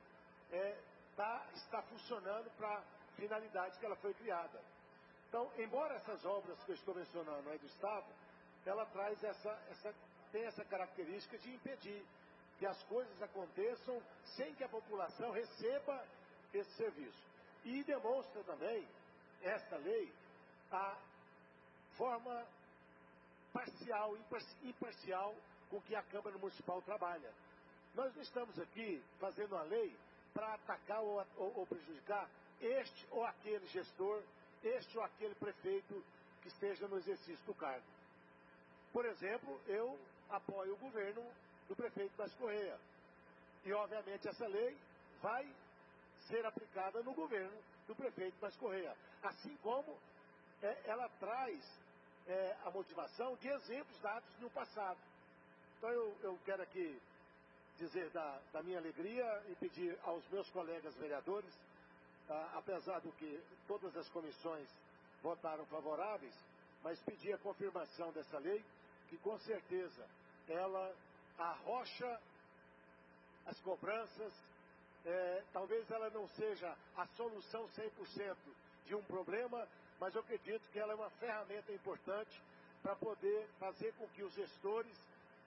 está funcionando para a finalidade que ela foi criada. Então, embora essas obras que eu estou mencionando do Estado, ela traz tem essa característica de impedir que as coisas aconteçam sem que a população receba esse serviço. E demonstra também, esta lei, a forma parcial, imparcial com que a Câmara Municipal trabalha. Nós não estamos aqui fazendo uma lei para atacar ou prejudicar este ou aquele gestor, este ou aquele prefeito que esteja no exercício do cargo. Por exemplo, eu apoio o governo do prefeito Baixo Correia. E, obviamente, essa lei vai ser aplicada no governo do prefeito Baixo Correia. Assim como ela traz a motivação de exemplos dados no passado. Então, eu quero aqui dizer da minha alegria e pedir aos meus colegas vereadores, apesar do que todas as comissões votaram favoráveis, mas pedir a confirmação dessa lei, que com certeza ela arrocha as cobranças, talvez ela não seja a solução 100% de um problema, mas eu acredito que ela é uma ferramenta importante para poder fazer com que os gestores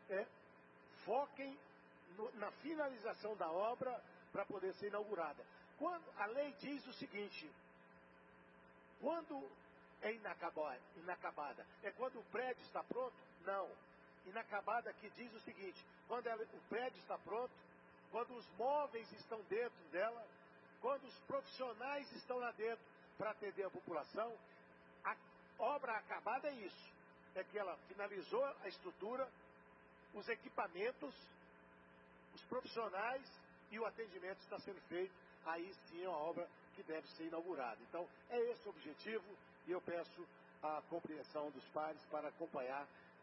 foquem na finalização da obra para poder ser inaugurada. Quando a lei diz o seguinte: quando é inacabada? É quando o prédio está pronto? Não. Inacabada aqui diz o seguinte: quando o prédio está pronto, quando os móveis estão dentro dela, quando os profissionais estão lá dentro para atender a população. A obra acabada é isso: é que ela finalizou a estrutura, os equipamentos, os profissionais e o atendimento está sendo feito. Aí sim é uma obra que deve ser inaugurada. Então, é esse o objetivo e eu peço a compreensão dos pares para acompanhar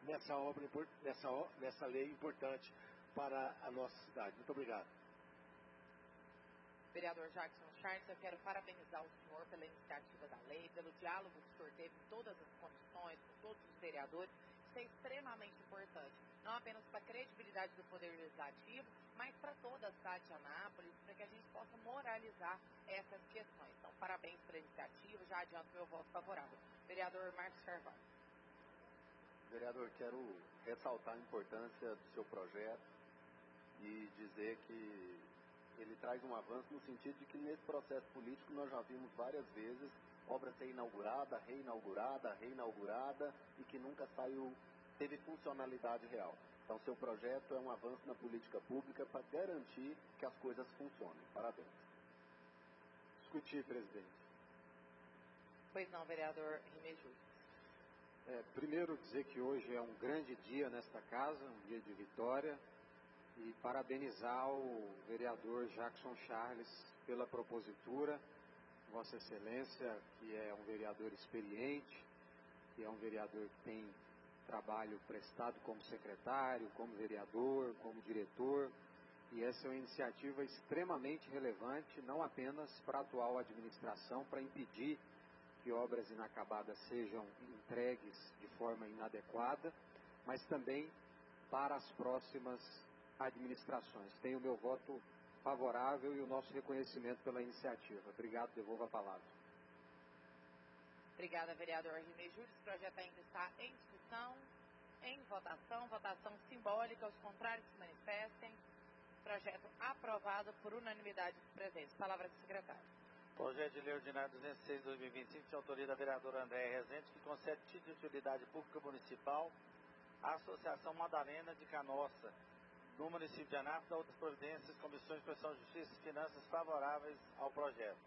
nessa lei importante para a nossa cidade. Muito obrigado. Vereador Jackson Charles, eu quero parabenizar o senhor pela iniciativa da lei, pelo diálogo que o senhor teve em todas as comissões, com todos os vereadores. Isso é extremamente importante, não apenas para a credibilidade do Poder Legislativo, mas para toda a cidade de Anápolis, para que a gente possa moralizar essas questões. Então, parabéns pela iniciativa, já adianto meu voto favorável. Vereador Marcos Carvalho. Vereador, quero ressaltar a importância do seu projeto e dizer que ele traz um avanço no sentido de que nesse processo político nós já vimos várias vezes obra ser inaugurada, reinaugurada e que nunca teve funcionalidade real. Então, seu projeto é um avanço na política pública para garantir que as coisas funcionem. Parabéns. Discutir, presidente. Pois não, vereador Remédio. Primeiro dizer que hoje é um grande dia nesta casa, um dia de vitória, e parabenizar o vereador Jackson Charles pela propositura. Vossa Excelência, que é um vereador experiente, que é um vereador que tem trabalho prestado como secretário, como vereador, como diretor, e essa é uma iniciativa extremamente relevante, não apenas para a atual administração, para impedir que obras inacabadas sejam entregues de forma inadequada, mas também para as próximas administrações. Tenho meu voto favorável e o nosso reconhecimento pela iniciativa. Obrigado, devolvo a palavra. Obrigada, vereador Rimei Júlio. Esse projeto ainda está em discussão, em votação simbólica. Os contrários se manifestem. Projeto aprovado por unanimidade dos presentes. Palavra do secretário. Projeto de Lei Ordinária 206/2025, de autoria da vereadora Andréa Rezende, que concede título de utilidade pública municipal à Associação Madalena de Canossa, no município de Anápolis, da outras providências, comissões de Constituição, Justiça e Finanças favoráveis ao projeto.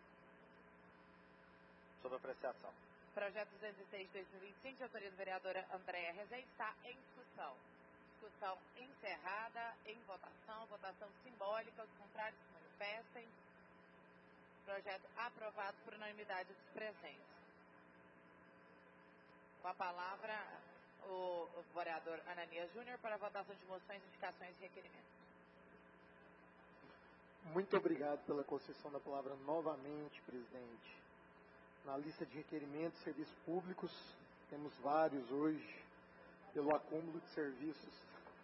Sob apreciação. Projeto 206 de 2025, de autoria da vereadora Andréa Rezende, está em discussão. Discussão encerrada, em votação simbólica. Os contrários se manifestem. Projeto aprovado por unanimidade dos presentes. Com a palavra, o vereador Ananias Júnior para a votação de moções, indicações e requerimentos. Muito obrigado pela concessão da palavra novamente, presidente. Na lista de requerimentos e serviços públicos, temos vários hoje, pelo acúmulo de serviços.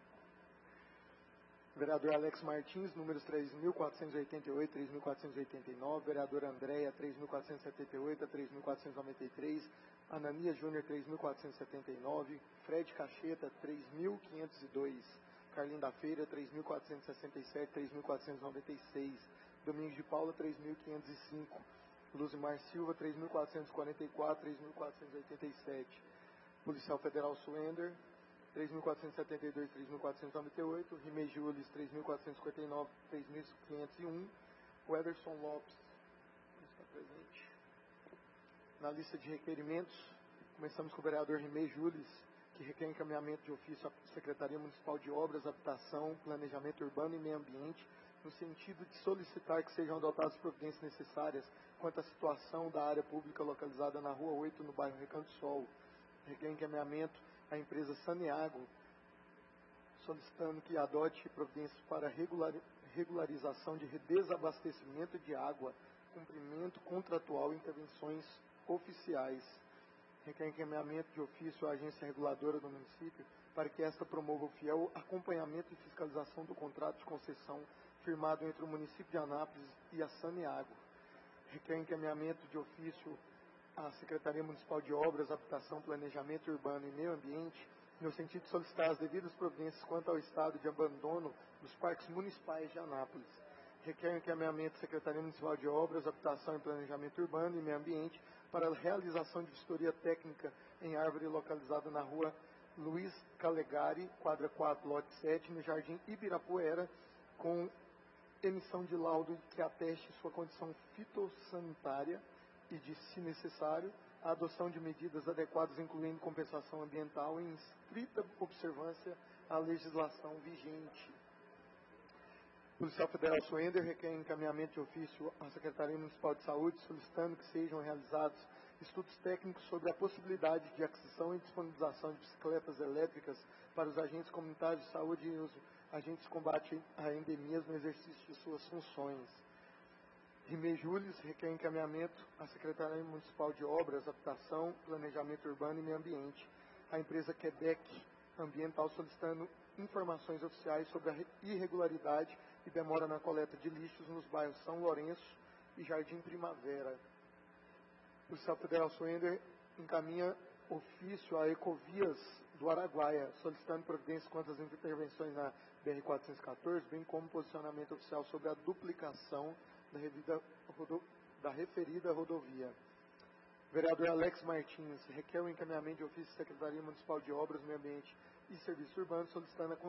Vereador Alex Martins, números 3.488, 3.489. Vereadora Andréa, 3.478 a 3.493. Ananias Júnior, 3.479. Fred Cacheta, 3.502. Carlinda Feira, 3.467, 3.496. Domingos de Paula, 3.505. Luzimar Silva, 3.444, 3.487. Policial Federal Suender, 3.472, 3.498, Rimei Jules, 3.459, 3.501, o Ederson Lopes, está presente. Na lista de requerimentos, começamos com o vereador Rimei Jules, que requer encaminhamento de ofício à Secretaria Municipal de Obras, Habitação, Planejamento Urbano e Meio Ambiente, no sentido de solicitar que sejam adotadas providências necessárias quanto à situação da área pública localizada na Rua 8, no bairro Recanto Sol. Requer encaminhamento à empresa Saneago, solicitando que adote providências para regularização de desabastecimento de água, cumprimento contratual e intervenções oficiais. Requer encaminhamento de ofício à agência reguladora do município para que esta promova o fiel acompanhamento e fiscalização do contrato de concessão firmado entre o município de Anápolis e a Saneago. Requer encaminhamento de ofício à Secretaria Municipal de Obras, Habitação, Planejamento Urbano e Meio Ambiente, no sentido de solicitar as devidas providências quanto ao estado de abandono dos parques municipais de Anápolis. Requer encaminhamento à Secretaria Municipal de Obras, Habitação e Planejamento Urbano e Meio Ambiente para a realização de vistoria técnica em árvore localizada na Rua Luiz Calegari, quadra 4, lote 7, no Jardim Ibirapuera, com emissão de laudo que ateste sua condição fitossanitária e de, se necessário, a adoção de medidas adequadas, incluindo compensação ambiental em estrita observância à legislação vigente. O Policial Federal Suender requer encaminhamento de ofício à Secretaria Municipal de Saúde, solicitando que sejam realizados estudos técnicos sobre a possibilidade de aquisição e disponibilização de bicicletas elétricas para os agentes comunitários de saúde e os agentes de combate a endemias no exercício de suas funções. Rimei Jules requer encaminhamento à Secretaria Municipal de Obras, Habitação, Planejamento Urbano e Meio Ambiente, à empresa Quebec Ambiental, solicitando informações oficiais sobre a irregularidade e demora na coleta de lixos nos bairros São Lourenço e Jardim Primavera. O Policial Federal Suender encaminha ofício à Ecovias do Araguaia, solicitando providências quanto às intervenções na BR-414, bem como posicionamento oficial sobre a duplicação da referida rodovia. Vereador Alex Martins requer o encaminhamento de ofício à Secretaria Municipal de Obras, Meio Ambiente e Serviços Urbanos, solicitando a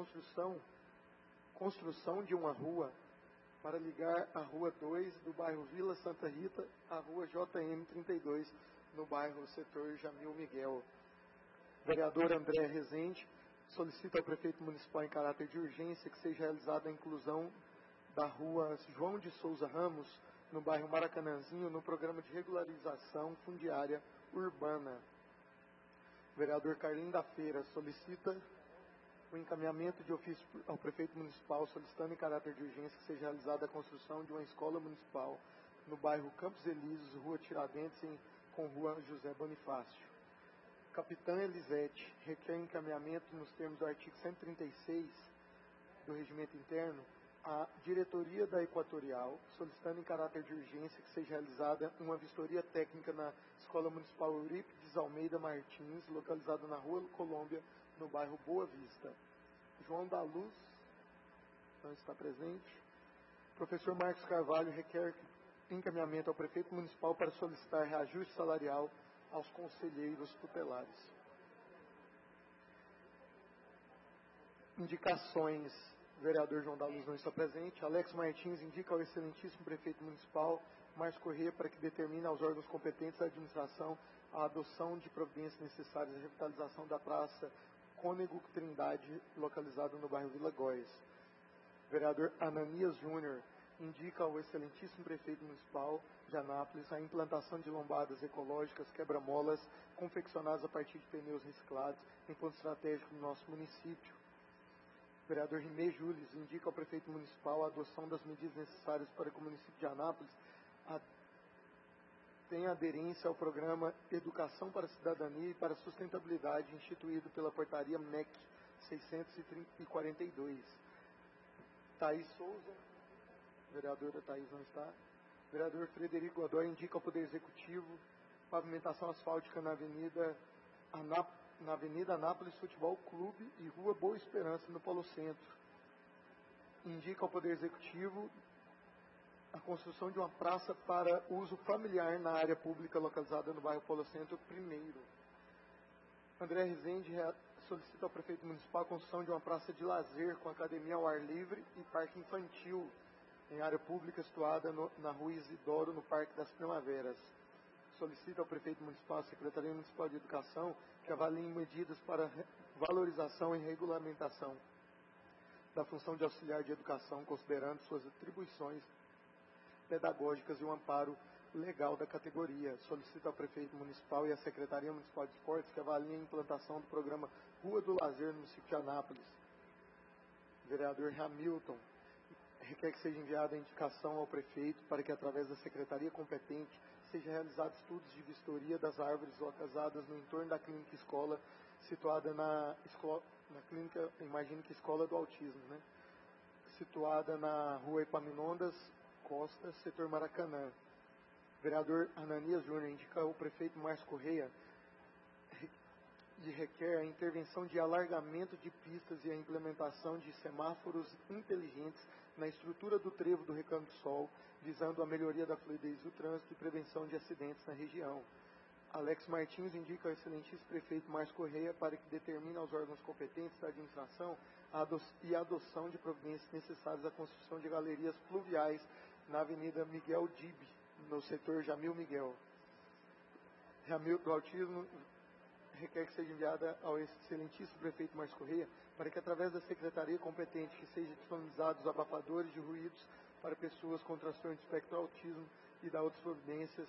construção de uma rua para ligar a Rua 2 do bairro Vila Santa Rita à Rua JM 32, no bairro Setor Jamil Miguel. Vereador André Rezende solicita ao prefeito municipal, em caráter de urgência, que seja realizada a inclusão da Rua João de Souza Ramos, no bairro Maracanãzinho, no programa de regularização fundiária urbana. Vereador Carlinho da Feira solicita o encaminhamento de ofício ao prefeito municipal, solicitando em caráter de urgência que seja realizada a construção de uma escola municipal no bairro Campos Elíseos, Rua Tiradentes, com Rua José Bonifácio. Capitã Elisete requer encaminhamento nos termos do artigo 136 do Regimento Interno A diretoria da Equatorial, solicitando em caráter de urgência que seja realizada uma vistoria técnica na Escola Municipal Eurípides Almeida Martins, localizada na Rua Colômbia, no bairro Boa Vista. João da Luz não está presente. Professor Marcos Carvalho requer encaminhamento ao prefeito municipal para solicitar reajuste salarial aos conselheiros tutelares. Indicações. O vereador João da Luz não está presente. Alex Martins indica ao excelentíssimo prefeito municipal, Márcio Corrêa, para que determine aos órgãos competentes da administração a adoção de providências necessárias à revitalização da praça Cônego Trindade, localizada no bairro Vila Góes. Vereador Ananias Júnior indica ao excelentíssimo prefeito municipal de Anápolis a implantação de lombadas ecológicas quebra-molas confeccionadas a partir de pneus reciclados em ponto estratégico do nosso município. Vereador Rimei Jules indica ao prefeito municipal a adoção das medidas necessárias para que o município de Anápolis tenha aderência ao programa Educação para a Cidadania e para a Sustentabilidade, instituído pela portaria MEC 642. Thaís Souza, vereadora Thaís não está. Vereador Frederico Godoy indica ao Poder Executivo pavimentação asfáltica na Avenida Anápolis Futebol Clube e Rua Boa Esperança, no Polo Centro. Indica ao Poder Executivo a construção de uma praça para uso familiar na área pública localizada no bairro Polo Centro I. André Rezende solicita ao prefeito municipal a construção de uma praça de lazer com academia ao ar livre e parque infantil em área pública situada na Rua Isidoro, no Parque das Primaveras. Solicita ao prefeito municipal, à Secretaria Municipal de Educação, que avaliem medidas para valorização e regulamentação da função de auxiliar de educação, considerando suas atribuições pedagógicas e o amparo legal da categoria. Solicita ao prefeito municipal e à Secretaria Municipal de Esportes que avaliem a implantação do programa Rua do Lazer no município de Anápolis. Vereador Hamilton requer que seja enviada a indicação ao prefeito para que, através da secretaria competente, seja realizado estudos de vistoria das árvores localizadas no entorno da clínica escola, situada na clínica, imagino que escola do autismo, né? Situada na Rua Epaminondas Costa, setor Maracanã. Vereador Ananias Júnior indica ao prefeito Márcio Corrêa e requer a intervenção de alargamento de pistas e a implementação de semáforos inteligentes na estrutura do trevo do Recanto do Sol, visando a melhoria da fluidez do trânsito e prevenção de acidentes na região. Alex Martins indica ao excelentíssimo prefeito Márcio Corrêa para que determine aos órgãos competentes da administração a adoção de providências necessárias à construção de galerias pluviais na Avenida Miguel Dibe, no setor Jamil Miguel. Jamil do Autismo requer que seja enviada ao excelentíssimo prefeito Márcio Corrêa para que, através da secretaria competente, que sejam disponibilizados abafadores de ruídos para pessoas com transtorno de espectro autismo e da outras providências.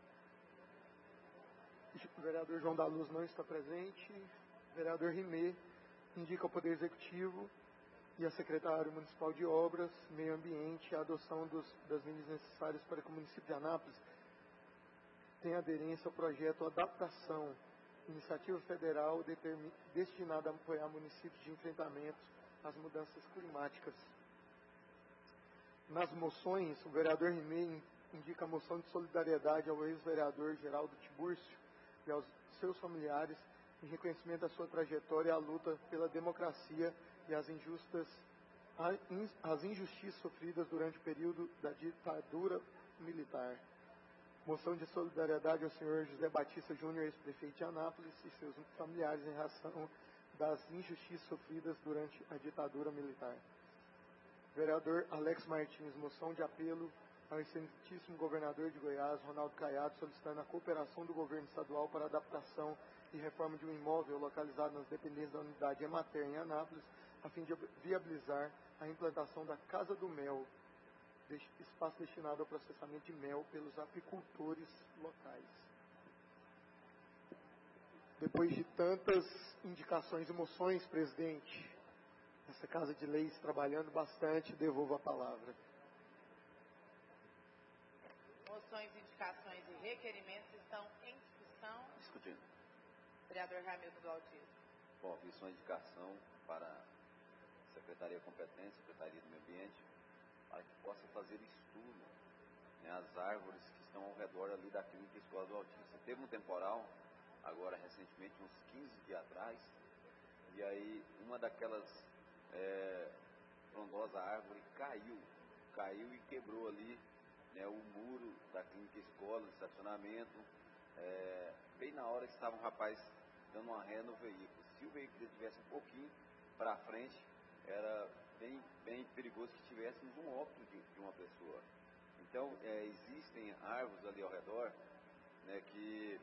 O vereador João da Luz não está presente. O vereador Rimei indica ao Poder Executivo e a Secretária Municipal de Obras, Meio Ambiente, a adoção das medidas necessárias para que o município de Anápolis tenha aderência ao projeto Adaptação, iniciativa federal destinada a apoiar municípios de enfrentamento às mudanças climáticas. Nas moções, o vereador Rimei indica a moção de solidariedade ao ex-vereador Geraldo Tibúrcio e aos seus familiares em reconhecimento da sua trajetória e à luta pela democracia e as injustiças sofridas durante o período da ditadura militar. Moção de solidariedade ao senhor José Batista Júnior, ex-prefeito de Anápolis, e seus familiares em razão das injustiças sofridas durante a ditadura militar. Vereador Alex Martins, moção de apelo ao excelentíssimo governador de Goiás, Ronaldo Caiado, solicitando a cooperação do governo estadual para a adaptação e reforma de um imóvel localizado nas dependências da unidade Emater em Anápolis, a fim de viabilizar a implantação da Casa do Mel, espaço destinado ao processamento de mel pelos apicultores locais. Depois de tantas indicações e moções, presidente, essa Casa de Leis trabalhando bastante, devolvo a palavra. Moções, indicações e requerimentos estão em discussão. Discutindo. Vereador Hamilton do Autismo. Bom, isso é uma indicação para a Secretaria Competente, Secretaria do Meio Ambiente, para que possa fazer estudo, né, as árvores que estão ao redor ali da clínica Escola do Autista. Teve um temporal, agora recentemente, uns 15 dias atrás, e aí uma daquelas frondosa árvore caiu e quebrou ali, né, o muro da clínica Escola, do estacionamento, bem na hora que estava um rapaz dando uma ré no veículo. Se o veículo estivesse um pouquinho para frente, era bem perigoso que tivéssemos um óbito de uma pessoa. Então, existem árvores ali ao redor, né, que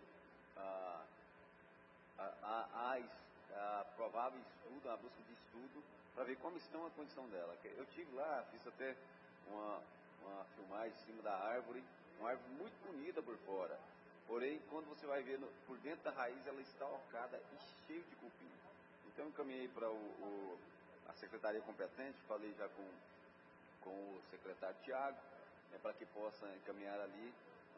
há provável estudo, a busca de estudo, para ver como estão a condição dela. Eu estive lá, fiz até uma filmagem em cima da árvore, uma árvore muito bonita por fora. Porém, quando você vai ver por dentro da raiz, ela está orcada e cheia de cupim. Então, eu encaminhei para a secretaria competente, falei já com o secretário Tiago, para que possa encaminhar ali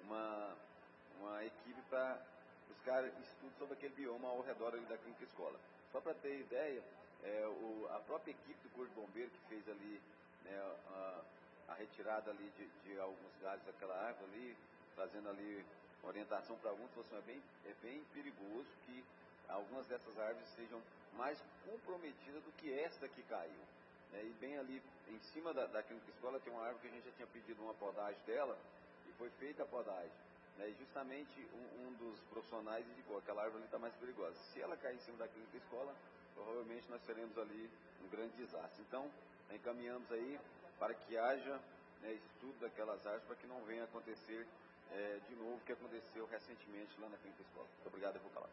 uma equipe para buscar estudos sobre aquele bioma ao redor ali da clínica Escola. Só para ter ideia, a própria equipe do Corpo de Bombeiro que fez ali, né, a retirada ali de alguns galhos daquela árvore ali, trazendo ali orientação para alguns, é bem perigoso que algumas dessas árvores sejam mais comprometidas do que esta que caiu. E bem ali em cima da clínica Escola tem uma árvore que a gente já tinha pedido uma podagem dela e foi feita a podagem. E justamente um dos profissionais indicou que aquela árvore ali está mais perigosa. Se ela cair em cima da clínica Escola, provavelmente nós teremos ali um grande desastre. Então, encaminhamos aí para que haja, né, estudo daquelas árvores para que não venha acontecer de novo o que aconteceu recentemente lá na clínica Escola. Muito obrigado, eu vou falar.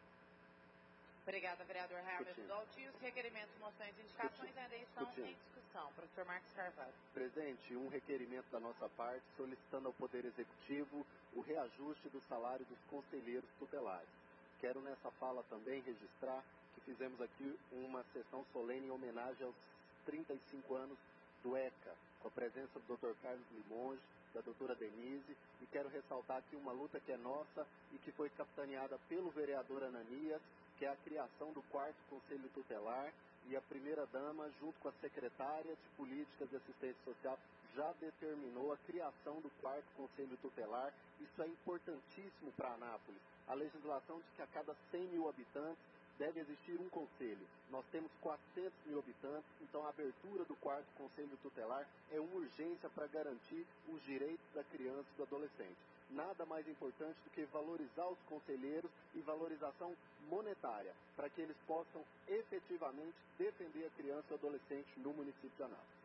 Obrigada, vereador Herbert Dolti. Os requerimentos, moções e indicações ainda estão em discussão. Professor Marcos Carvalho. Presidente, um requerimento da nossa parte solicitando ao Poder Executivo o reajuste do salário dos conselheiros tutelares. Quero nessa fala também registrar que fizemos aqui uma sessão solene em homenagem aos 35 anos do ECA, com a presença do Dr. Carlos Limonge, da doutora Denise, e quero ressaltar aqui uma luta que é nossa e que foi capitaneada pelo vereador Ananias, que é a criação do 4º Conselho Tutelar, e a primeira-dama, junto com a secretária de Políticas de Assistência Social, já determinou a criação do 4º Conselho Tutelar. Isso é importantíssimo para Anápolis. A legislação diz que a cada 100 mil habitantes deve existir um conselho. Nós temos 400 mil habitantes, então a abertura do 4º Conselho Tutelar é uma urgência para garantir os direitos da criança e do adolescente. Nada mais importante do que valorizar os conselheiros e valorização monetária, para que eles possam efetivamente defender a criança e o adolescente no município de Anápolis.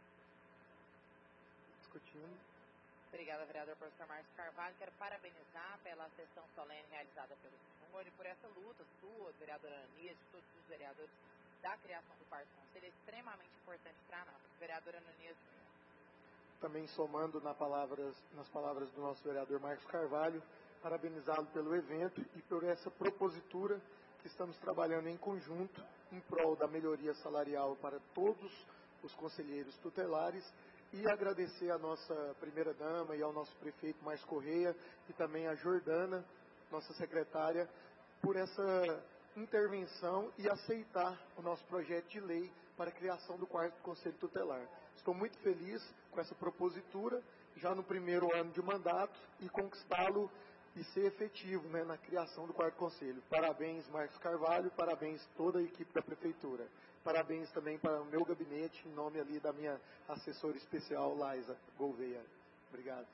Discutindo. Obrigada, vereador professor Marcos Carvalho. Quero parabenizar pela sessão solene realizada pelo senhor e por essa luta sua, vereador Ananias, de todos os vereadores da criação do 4º Conselho, é extremamente importante para Anápolis. Vereador Ananias. Também somando nas palavras do nosso vereador Marcos Carvalho, parabenizá-lo pelo evento e por essa propositura que estamos trabalhando em conjunto em prol da melhoria salarial para todos os conselheiros tutelares, e agradecer à nossa primeira-dama e ao nosso prefeito Márcio Correia e também à Jordana, nossa secretária, por essa intervenção e aceitar o nosso projeto de lei para a criação do 4º Conselho Tutelar. Estou muito feliz com essa propositura, já no primeiro ano de mandato, e conquistá-lo e ser efetivo, né, na criação do 4º Conselho. Parabéns, Marcos Carvalho, parabéns toda a equipe da Prefeitura. Parabéns também para o meu gabinete, em nome ali da minha assessora especial, Laisa Gouveia. Obrigado.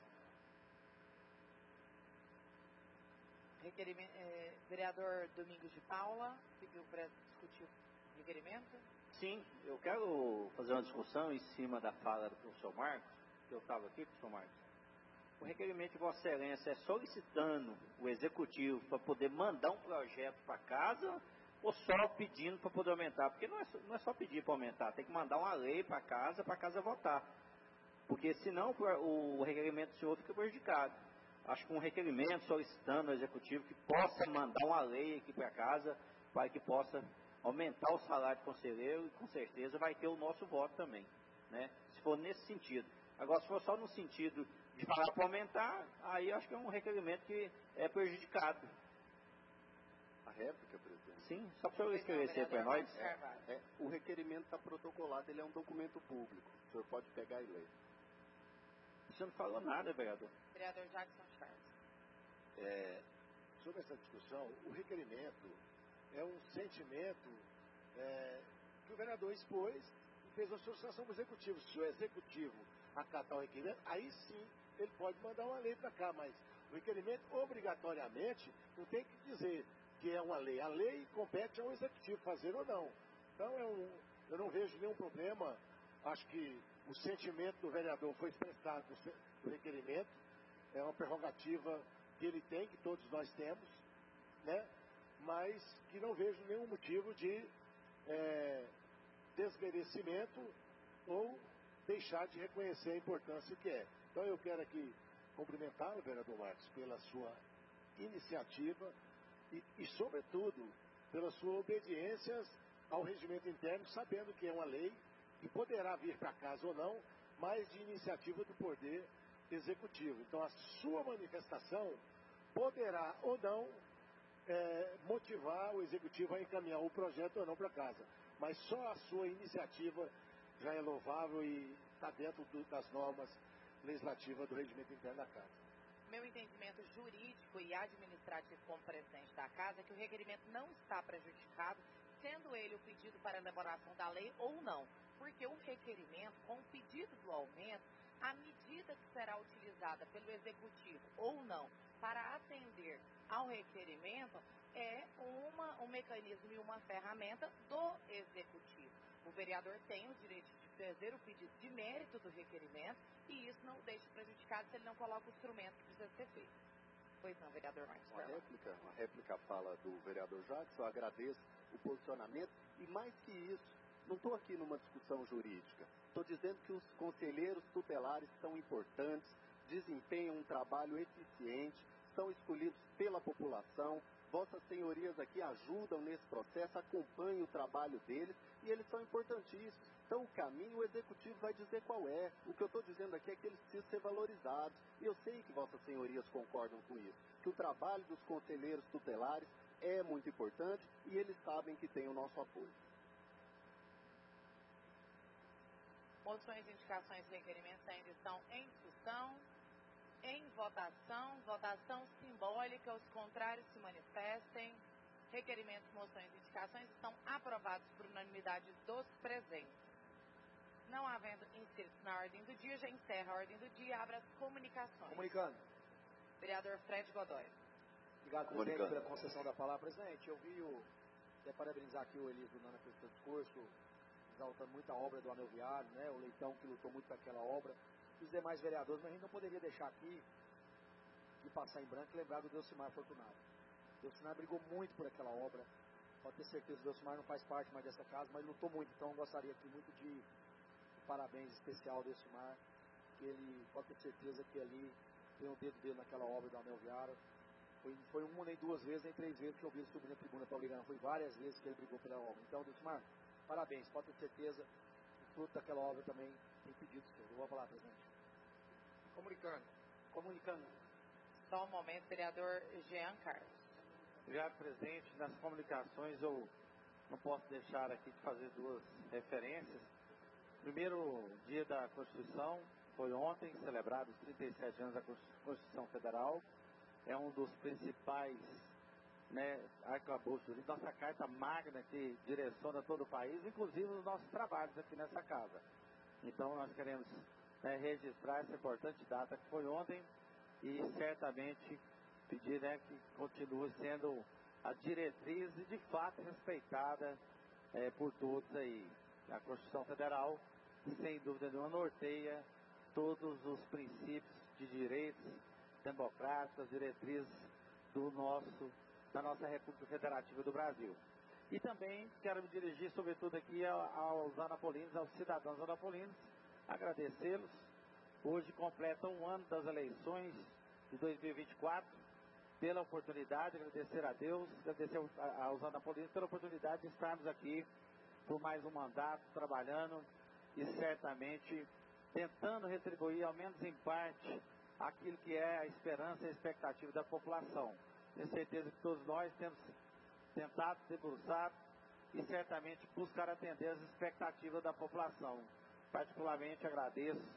Vereador Domingos de Paula, pediu para discutir o requerimento. Sim, eu quero fazer uma discussão em cima da fala do professor Marcos, que eu estava aqui, professor Marcos. O requerimento de Vossa Excelência é solicitando o Executivo para poder mandar um projeto para casa ou só pedindo para poder aumentar? Porque não é só pedir para aumentar, tem que mandar uma lei para casa votar. Porque senão o requerimento do senhor fica prejudicado. Acho que um requerimento solicitando ao Executivo que possa mandar uma lei aqui para casa para que possa aumentar o salário de conselheiro, e com certeza vai ter o nosso voto também, né? Se for nesse sentido. Agora, se for só no sentido de falar para aumentar, aí acho que é um requerimento que é prejudicado. A réplica, presidente? Sim, só para o senhor esclarecer para nós. O requerimento está protocolado, ele é um documento público. O senhor pode pegar e ler. O senhor não falou nada, vereador. Vereador Jackson Charles. Sobre essa discussão, o requerimento é um sentimento que o vereador expôs e fez uma solicitação para o executivo. Se o executivo acatar o requerimento, aí sim ele pode mandar uma lei para cá, mas o requerimento obrigatoriamente não tem que dizer que é uma lei. A lei compete ao executivo fazer ou não. Então eu não vejo nenhum problema. Acho que o sentimento do vereador foi expressado no requerimento. É uma prerrogativa que ele tem, que todos nós temos, né? Mas que não vejo nenhum motivo de desmerecimento ou deixar de reconhecer a importância que é. Então eu quero aqui cumprimentar o vereador Marcos pela sua iniciativa e sobretudo, pela sua obediência ao regimento interno, sabendo que é uma lei que poderá vir para casa ou não, mas de iniciativa do Poder Executivo. Então a sua manifestação poderá ou não motivar o Executivo a encaminhar o projeto ou não para casa. Mas só a sua iniciativa já é louvável e está dentro das normas legislativas do regimento interno da Casa. Meu entendimento jurídico e administrativo como presidente da Casa é que o requerimento não está prejudicado, sendo ele o pedido para a elaboração da lei ou não. Porque o requerimento, com o pedido do aumento, a medida que será utilizada pelo Executivo ou não para atender ao requerimento é um mecanismo e uma ferramenta do Executivo. O vereador tem o direito de fazer o pedido de mérito do requerimento e isso não o deixa prejudicado se ele não coloca o instrumento que precisa ser feito. Pois não, vereador Marcos. Uma réplica à fala do vereador Jackson. Eu agradeço o posicionamento e mais que isso, não estou aqui numa discussão jurídica. Estou dizendo que os conselheiros tutelares são importantes, desempenham um trabalho eficiente, são escolhidos pela população. Vossas senhorias aqui ajudam nesse processo, acompanham o trabalho deles e eles são importantíssimos. Então o caminho o executivo vai dizer qual é. O que eu estou dizendo aqui é que eles precisam ser valorizados. E eu sei que vossas senhorias concordam com isso, que o trabalho dos conselheiros tutelares é muito importante e eles sabem que tem o nosso apoio. Moções, indicações e requerimentos ainda estão em discussão, em votação, votação simbólica, os contrários se manifestem. Requerimentos, moções e indicações estão aprovados por unanimidade dos presentes. Não havendo inscritos na ordem do dia, já encerra a ordem do dia, abre as comunicações. Comunicando. Vereador Fred Godoy. Obrigado, presidente, pela concessão da palavra. Presidente, eu vi quero parabenizar aqui o Elias Lunana pelo seu discurso, exaltando muito a obra do anel viário, né? O Leitão que lutou muito por aquela obra, e os demais vereadores, mas a gente não poderia deixar aqui de passar em branco e lembrar do Delcimar Fortunato. O Delcimar brigou muito por aquela obra, pode ter certeza que o Delcimar não faz parte mais dessa casa, mas lutou muito, então eu gostaria aqui muito de parabéns especial ao Delcimar, que ele pode ter certeza que ali tem o dedo dele naquela obra do anel viário. Foi uma, nem duas vezes, nem três vezes que eu vi ele subir na tribuna para brigar, foi várias vezes que ele brigou pela obra. Então, Delcimar, parabéns, pode ter certeza que o fruto daquela obra também tem pedido seu. Eu vou falar, presidente. Comunicando. Só um momento, vereador Jean Carlos. Obrigado, presidente. Nas comunicações eu não posso deixar aqui de fazer duas referências. Primeiro dia da Constituição foi ontem, celebrado os 37 anos da Constituição Federal. É um dos principais arcabouços jurídicos, nossa carta magna que direciona todo o país, inclusive os nossos trabalhos aqui nessa casa. Então nós queremos registrar essa importante data que foi ontem e certamente pedir que continue sendo a diretriz e de fato respeitada por todos aí. A Constituição Federal, sem dúvida nenhuma, norteia todos os princípios de direitos democráticos, diretrizes da nossa República Federativa do Brasil. E também quero me dirigir, sobretudo, aqui aos anapolinos, aos cidadãos anapolinos, agradecê-los. Hoje completam um ano das eleições de 2024, pela oportunidade, agradecer a Deus, agradecer aos anapolinos pela oportunidade de estarmos aqui por mais um mandato, trabalhando e certamente tentando retribuir, ao menos em parte, aquilo que é a esperança e a expectativa da população. Tenho certeza que todos nós temos tentado, debruçado e certamente buscar atender as expectativas da população. Particularmente agradeço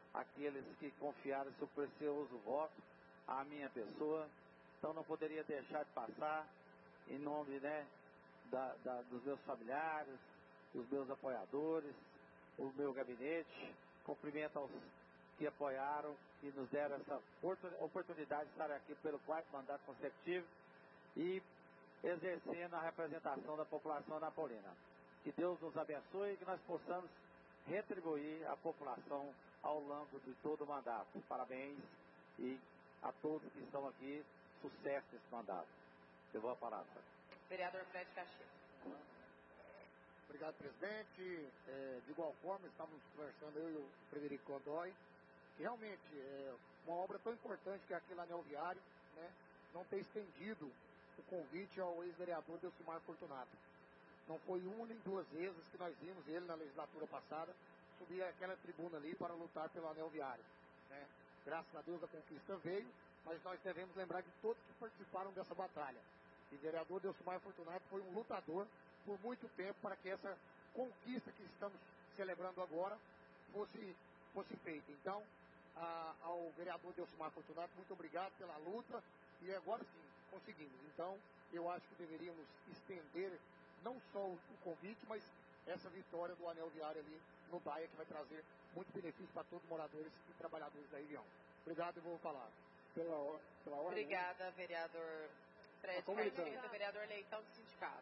aqueles que confiaram seu precioso voto à minha pessoa. Então não poderia deixar de passar em nome, né, dos meus familiares, dos meus apoiadores, o meu gabinete. Cumprimento aos que apoiaram e nos deram essa oportunidade de estar aqui pelo 4º mandato consecutivo e exercendo a representação da população anapolina. Que Deus nos abençoe e que nós possamos retribuir a população ao longo de todo o mandato. Parabéns e a todos que estão aqui, sucesso nesse mandato. Eu vou a palavra. Vereador Fred Caxias. Obrigado, presidente. De igual forma, estávamos conversando eu e o Frederico Godoy, que realmente é uma obra tão importante que é aquele anel viário, né, não ter estendido o convite ao ex-vereador Delcimar Fortunato. Não foi uma nem duas vezes que nós vimos ele na legislatura passada subir aquela tribuna ali para lutar pelo anel viário, né. Graças a Deus a conquista veio, mas nós devemos lembrar de todos que participaram dessa batalha. E o vereador Delcimar Fortunato foi um lutador por muito tempo para que essa conquista que estamos celebrando agora fosse feita. Então, ao vereador Delcimar Fortunato, muito obrigado pela luta e agora sim, conseguimos. Então, eu acho que deveríamos estender não só o convite, mas essa vitória do anel viário ali no Baia, que vai trazer muito benefício para todos os moradores e trabalhadores da região. Obrigado e vou falar. Pela ordem. Obrigada, vereador Fred Caxias, vereador Leitão do sindicato.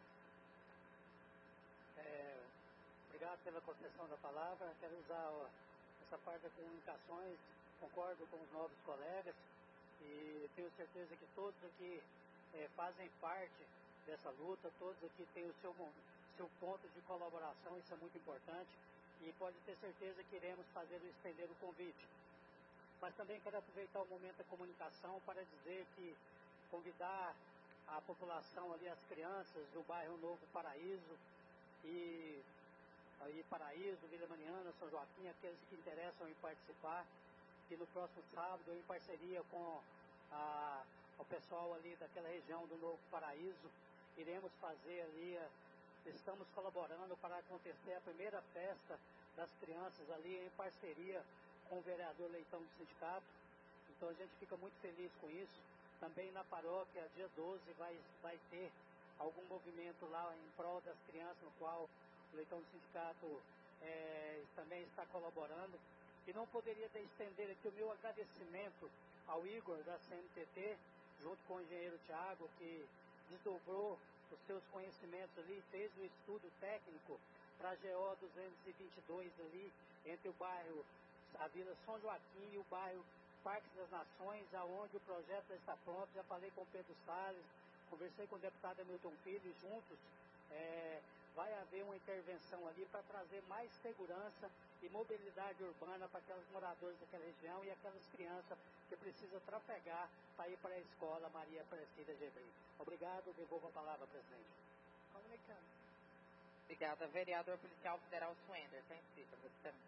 Obrigado pela concessão da palavra. Quero usar essa parte das comunicações, concordo com os novos colegas e tenho certeza que todos aqui fazem parte dessa luta, todos aqui têm o seu ponto de colaboração, isso é muito importante e pode ter certeza que iremos estender o convite. Mas também quero aproveitar o momento da comunicação para dizer que convidar a população ali, as crianças do bairro Novo Paraíso e aí Paraíso, Vila Mariana, São Joaquim, aqueles que interessam em participar, e no próximo sábado, em parceria com o pessoal ali daquela região do Novo Paraíso, iremos fazer ali, estamos colaborando para acontecer a primeira festa das crianças ali em parceria com o vereador Leitão do sindicato. Então a gente fica muito feliz com isso. Também na paróquia, dia 12, vai ter algum movimento lá em prol das crianças, no qual o Leitão do sindicato também está colaborando. E não poderia estender aqui o meu agradecimento ao Igor da CNTT, junto com o engenheiro Tiago, que desdobrou os seus conhecimentos ali, fez o estudo técnico para a GO 222 ali, entre o bairro, a Vila São Joaquim e o bairro Parques das Nações, aonde o projeto já está pronto. Já falei com o Pedro Salles, conversei com o deputado Hamilton Filho, juntos vai haver uma intervenção ali para trazer mais segurança e mobilidade urbana para aqueles moradores daquela região e aquelas crianças que precisam trafegar para ir para a escola Maria Aparecida Gebrim. Obrigado, devolvo a palavra, presidente. Comunicando. Obrigada, vereador policial federal Swender. Está inscrito, você também.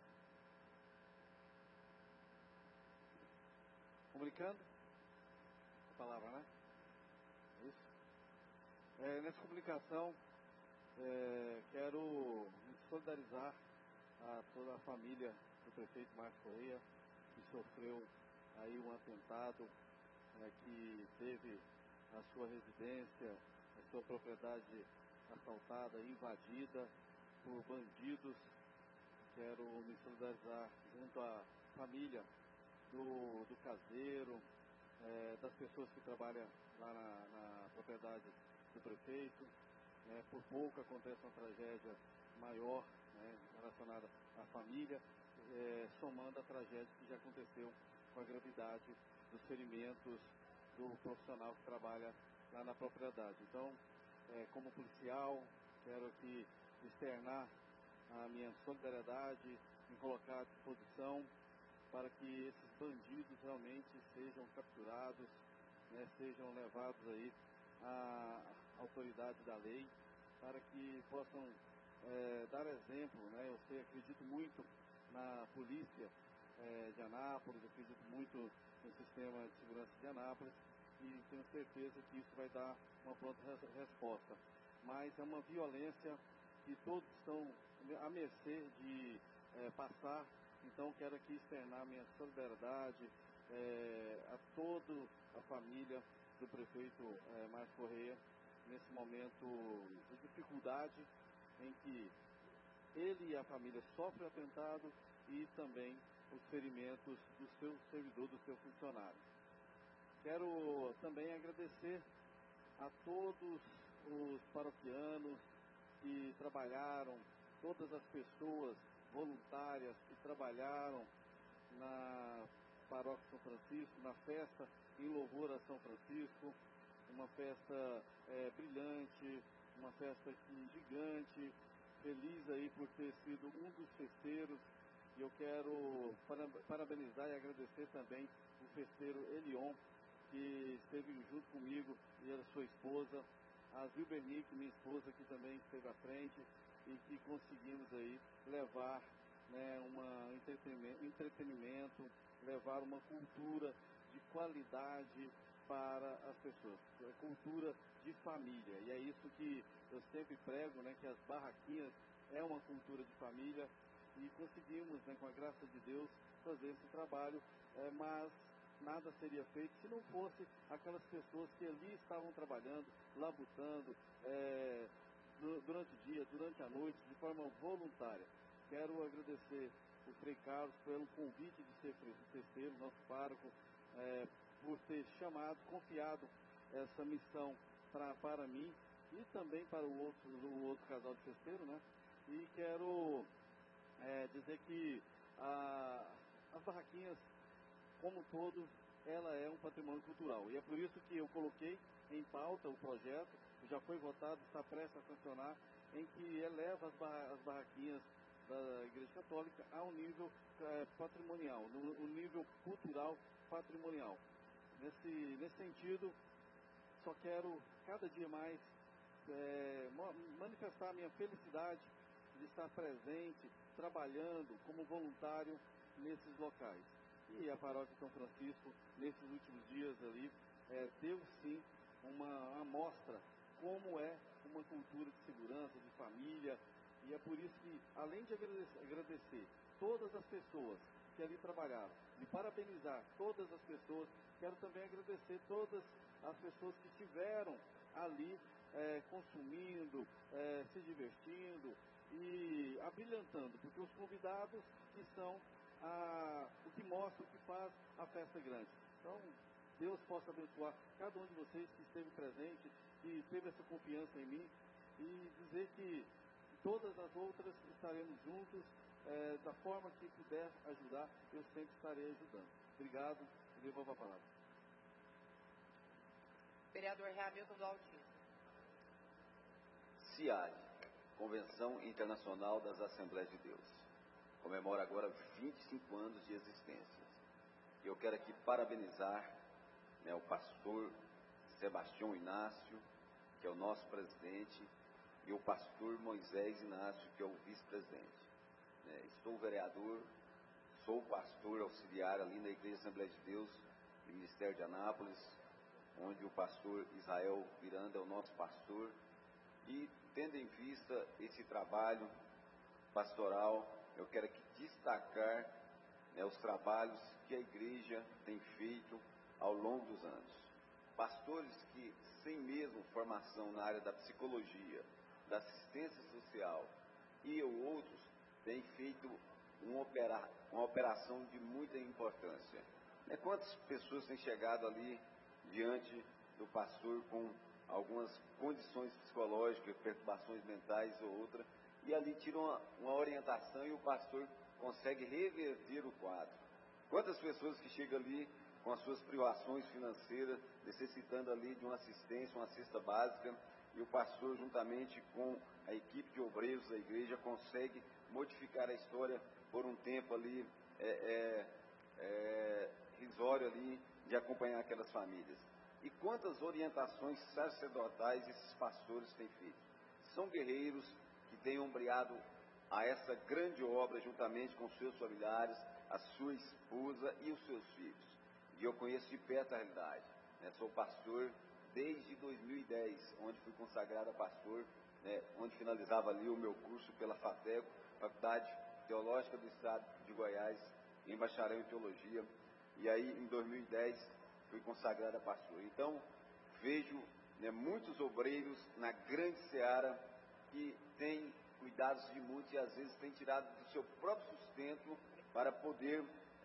Comunicando? A palavra, né? Isso. Nessa comunicação, quero me solidarizar a toda a família do prefeito Marcos Correia, que sofreu aí um atentado, que teve a sua residência, a sua propriedade assaltada, invadida por bandidos. Quero me solidarizar junto à família do caseiro, das pessoas que trabalham lá na propriedade do prefeito. Por pouco acontece uma tragédia maior, relacionada à família, somando a tragédia que já aconteceu com a gravidade dos ferimentos do profissional que trabalha lá na propriedade. Então, como policial, quero aqui externar a minha solidariedade, me colocar à disposição para que esses bandidos realmente sejam capturados, sejam levados aí à autoridade da lei, para que possam dar exemplo. Eu acredito muito na polícia de Anápolis, acredito muito no sistema de segurança de Anápolis e tenho certeza que isso vai dar uma pronta resposta. Mas é uma violência que todos estão à mercê de passar Então, quero aqui externar minha solidariedade a toda a família do prefeito Márcio Correia, nesse momento de dificuldade em que ele e a família sofrem atentado e também os ferimentos do seu servidor, do seu funcionário. Quero também agradecer a todos os paroquianos que trabalharam, todas as pessoas voluntárias que trabalharam na Paróquia São Francisco, na festa em louvor a São Francisco, uma festa brilhante, uma festa gigante, feliz aí por ter sido um dos festeiros, e eu quero parabenizar e agradecer também o festeiro Elion, que esteve junto comigo, e a sua esposa, a Zilbernick, minha esposa, que também esteve à frente, e que conseguimos aí levar, né, entretenimento, levar uma cultura de qualidade para as pessoas, cultura de família. E é isso que eu sempre prego, né, que as barraquinhas é uma cultura de família, e conseguimos, né, com a graça de Deus, fazer esse trabalho, mas nada seria feito se não fosse aquelas pessoas que ali estavam trabalhando, labutando, durante o dia, durante a noite, de forma voluntária. Quero agradecer o Frei Carlos pelo convite de ser festeiro, nosso pároco, por ter chamado, confiado essa missão para mim e também para o outro casal de festeiro, né? E quero dizer que as barraquinhas, como um todo, ela é um patrimônio cultural. E é por isso que eu coloquei em pauta o projeto, que já foi votado, está prestes a sancionar, em que eleva as barraquinhas da Igreja Católica ao nível patrimonial, no nível cultural patrimonial. Nesse sentido, só quero cada dia mais manifestar a minha felicidade de estar presente, trabalhando como voluntário nesses locais. E a Paróquia São Francisco, nesses últimos dias ali, deu sim uma amostra como é uma cultura de segurança, de família, e é por isso que, além de agradecer todas as pessoas que ali trabalharam, e parabenizar todas as pessoas, quero também agradecer todas as pessoas que estiveram ali consumindo, se divertindo e abrilhantando, porque os convidados que são o que mostra, o que faz a festa grande. Então, Deus possa abençoar cada um de vocês que esteve presente, que teve essa confiança em mim, e dizer que todas as outras estaremos juntos, da forma que puder ajudar, eu sempre estarei ajudando. Obrigado e devolvo a palavra. Vereador Hamilton do Altíssimo. CIAD, Convenção Internacional das Assembleias de Deus, comemora agora 25 anos de existência. E eu quero aqui parabenizar, né, o pastor Sebastião Inácio, que é o nosso presidente, e o pastor Moisés Inácio, que é o vice-presidente. Estou vereador, sou pastor auxiliar ali na Igreja Assembleia de Deus, do Ministério de Anápolis, onde o pastor Israel Miranda é o nosso pastor, e tendo em vista esse trabalho pastoral, eu quero aqui destacar, né, os trabalhos que a igreja tem feito ao longo dos anos. Pastores que, sem mesmo formação na área da psicologia, da assistência social e outros, têm feito uma operação de muita importância. Quantas pessoas têm chegado ali diante do pastor com algumas condições psicológicas, perturbações mentais ou outra, e ali tiram uma orientação e o pastor consegue reverter o quadro. Quantas pessoas que chegam ali com as suas privações financeiras, necessitando ali de uma assistência, uma cesta básica, e o pastor, juntamente com a equipe de obreiros da igreja, consegue modificar a história por um tempo ali risório ali, de acompanhar aquelas famílias. E quantas orientações sacerdotais esses pastores têm feito? São guerreiros que têm ombreado a essa grande obra juntamente com seus familiares, a sua esposa e os seus filhos. E eu conheço de perto a realidade. Sou pastor desde 2010, onde fui consagrado a pastor, onde finalizava ali o meu curso pela FATECO, Faculdade Teológica do Estado de Goiás, em bacharel em Teologia, e aí em 2010 fui consagrado a pastor. Então, vejo, né, muitos obreiros na grande seara que têm cuidados de muitos e às vezes têm tirado do seu próprio sustento para poder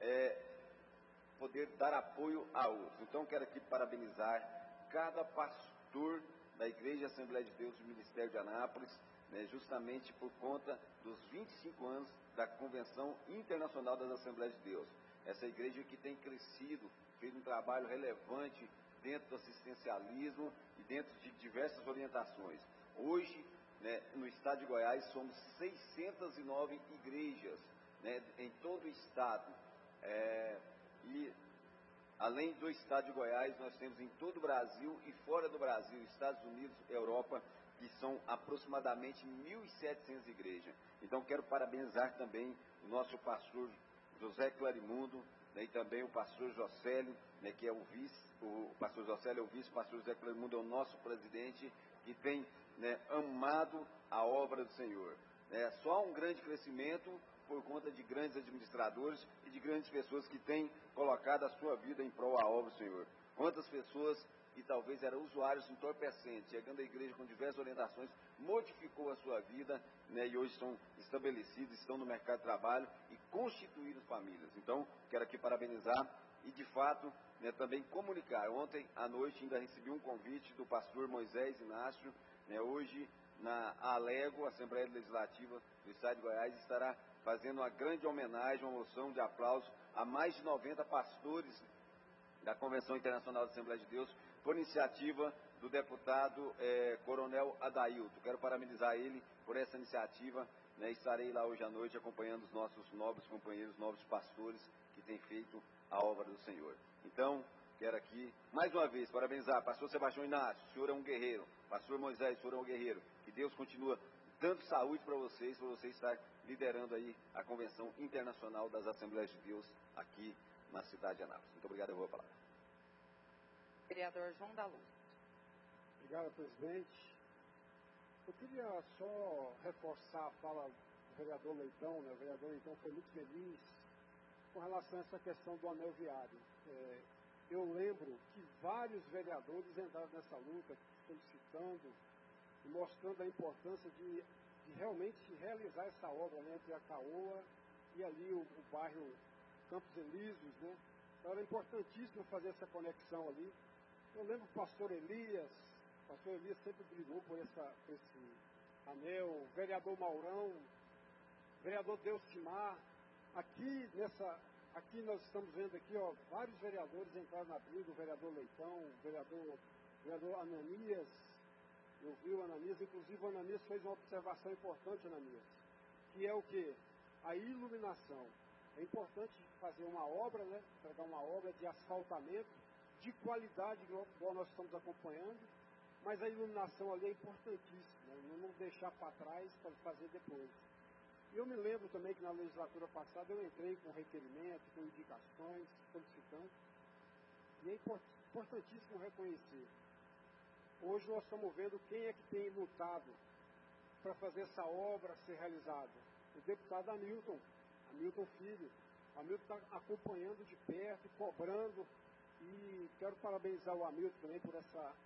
dar apoio a outros. Então, quero aqui parabenizar cada pastor da Igreja Assembleia de Deus do Ministério de Anápolis, né, justamente por conta dos 25 anos da Convenção Internacional das Assembleias de Deus. Essa igreja que tem crescido, fez um trabalho relevante dentro do assistencialismo e dentro de diversas orientações. Hoje, né, no estado de Goiás, somos 609 igrejas, né, em todo o estado. E além do estado de Goiás, nós temos em todo o Brasil e fora do Brasil, Estados Unidos, Europa, que são aproximadamente 1.700 igrejas. Então, quero parabenizar também o nosso pastor José Clarimundo, né, e também o pastor Jocélio, né, que é o vice, o pastor Jocélio é o vice, o pastor José Clarimundo é o nosso presidente, que tem, né, amado a obra do Senhor. Só há um grande crescimento por conta de grandes administradores e de grandes pessoas que têm colocado a sua vida em prol à obra do Senhor. Quantas pessoas que talvez eram usuários entorpecentes, chegando à igreja com diversas orientações, modificou a sua vida, né, e hoje são estabelecidos, estão no mercado de trabalho e constituíram famílias. Então, quero aqui parabenizar e, de fato, né, também comunicar. Ontem à noite ainda recebi um convite do pastor Moisés Inácio, né, hoje na Alego, Assembleia Legislativa do Estado de Goiás, estará fazendo uma grande homenagem, uma moção de aplauso a mais de 90 pastores da Convenção Internacional da Assembleia de Deus, por iniciativa do deputado Coronel Adailto. Quero parabenizar ele por essa iniciativa, né? Estarei lá hoje à noite acompanhando os nossos nobres companheiros, novos pastores que têm feito a obra do Senhor. Então, quero aqui, mais uma vez, parabenizar pastor Sebastião Inácio, o senhor é um guerreiro. Pastor Moisés, o senhor é um guerreiro. Que Deus continue dando saúde para vocês estar liderando aí a Convenção Internacional das Assembleias de Deus aqui na cidade de Anápolis. Muito obrigado, eu vou falar. Vereador João da Luz. Obrigado, presidente. Eu queria só reforçar a fala do vereador Leitão, né? O vereador Leitão foi muito feliz com relação a essa questão do anel viário. Eu lembro que vários vereadores entraram nessa luta, solicitando e mostrando a importância de realmente realizar essa obra, né, entre a Caoa e ali o bairro Campos Elíseos, né? Então era importantíssimo fazer essa conexão ali. Eu lembro que o pastor Elias sempre brigou por esse anel, o vereador Maurão, o vereador Delcimar. Aqui nós estamos vendo aqui, ó, vários vereadores entraram na briga, o vereador Leitão, o vereador Ananias. Eu vi o Ananias, inclusive o Ananias fez uma observação importante, Ananias, que é o quê? A iluminação. É importante fazer uma obra, né? Entregar uma obra de asfaltamento de qualidade, igual nós estamos acompanhando, mas a iluminação ali é importantíssima, né? Não deixar para trás para fazer depois. E eu me lembro também que na legislatura passada eu entrei com requerimento, com indicações, solicitando, e é importantíssimo reconhecer. Hoje nós estamos vendo quem é que tem lutado para fazer essa obra ser realizada. O deputado Hamilton Filho. O Hamilton está acompanhando de perto, cobrando, e quero parabenizar o Hamilton também por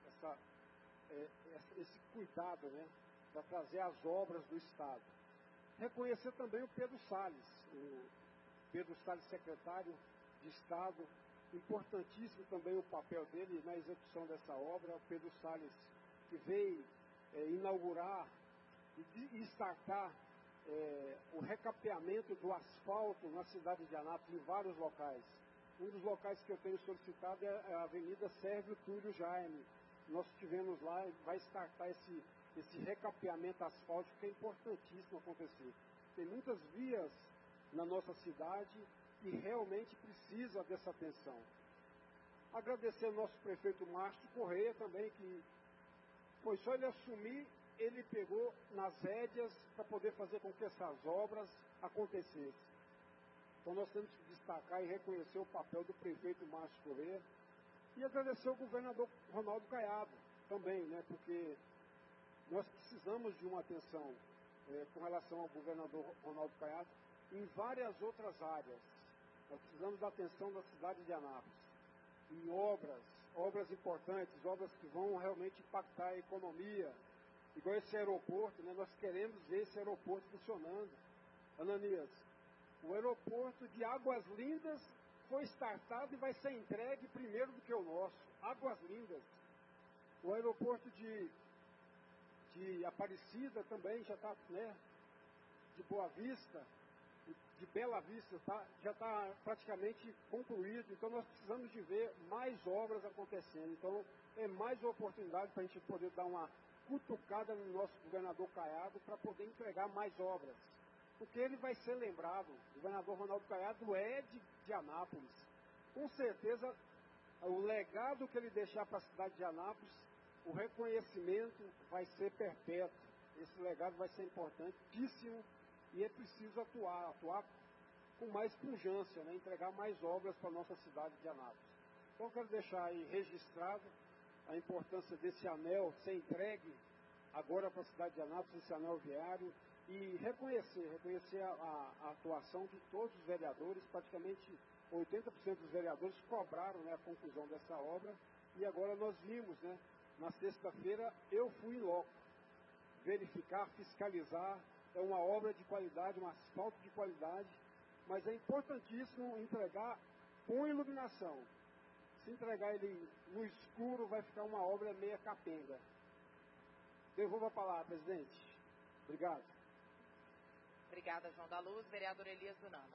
esse cuidado, né, para trazer as obras do Estado. Reconhecer também o Pedro Salles, secretário de Estado. Importantíssimo também o papel dele na execução dessa obra. O Pedro Salles, que veio inaugurar e startar o recapeamento do asfalto na cidade de Anápolis, em vários locais. Um dos locais que eu tenho solicitado é a Avenida Sérvio Túlio Jaime. Nós estivemos lá e vai startar esse recapeamento asfáltico, que é importantíssimo acontecer. Tem muitas vias na nossa cidade e realmente precisa dessa atenção. Agradecer ao nosso prefeito Márcio Correia também, que foi só ele assumir, ele pegou nas rédeas para poder fazer com que essas obras acontecessem. Então nós temos que destacar e reconhecer o papel do prefeito Márcio Correia e agradecer ao governador Ronaldo Caiado também, né, porque nós precisamos de uma atenção com relação ao governador Ronaldo Caiado, em várias outras áreas. Nós precisamos da atenção da cidade de Anápolis, em obras importantes, obras que vão realmente impactar a economia, igual esse aeroporto, né? Nós queremos ver esse aeroporto funcionando. Ananias, o aeroporto de Águas Lindas foi startado e vai ser entregue primeiro do que o nosso. Águas Lindas. O aeroporto de Aparecida também já está, né? De Boa Vista, de Bela Vista, já está praticamente concluído. Então nós precisamos de ver mais obras acontecendo. Então é mais uma oportunidade para a gente poder dar uma cutucada no nosso governador Caiado para poder entregar mais obras. Porque ele vai ser lembrado, o governador Ronaldo Caiado é de Anápolis. Com certeza, o legado que ele deixar para a cidade de Anápolis, o reconhecimento vai ser perpétuo. Esse legado vai ser importantíssimo e é preciso atuar com mais pujança, né? Entregar mais obras para a nossa cidade de Anápolis. Então, eu quero deixar aí registrado a importância desse anel ser entregue agora para a cidade de Anápolis, esse anel viário, e reconhecer a atuação de todos os vereadores. Praticamente 80% dos vereadores cobraram, né, a conclusão dessa obra, e agora nós vimos, né, na sexta-feira eu fui em loco verificar, fiscalizar. É uma obra de qualidade, um asfalto de qualidade, mas é importantíssimo entregar com iluminação. Se entregar ele no escuro, vai ficar uma obra meia capenga. Devolvo a palavra, presidente. Obrigado. Obrigada, João da Luz. Vereador Elias do Nama.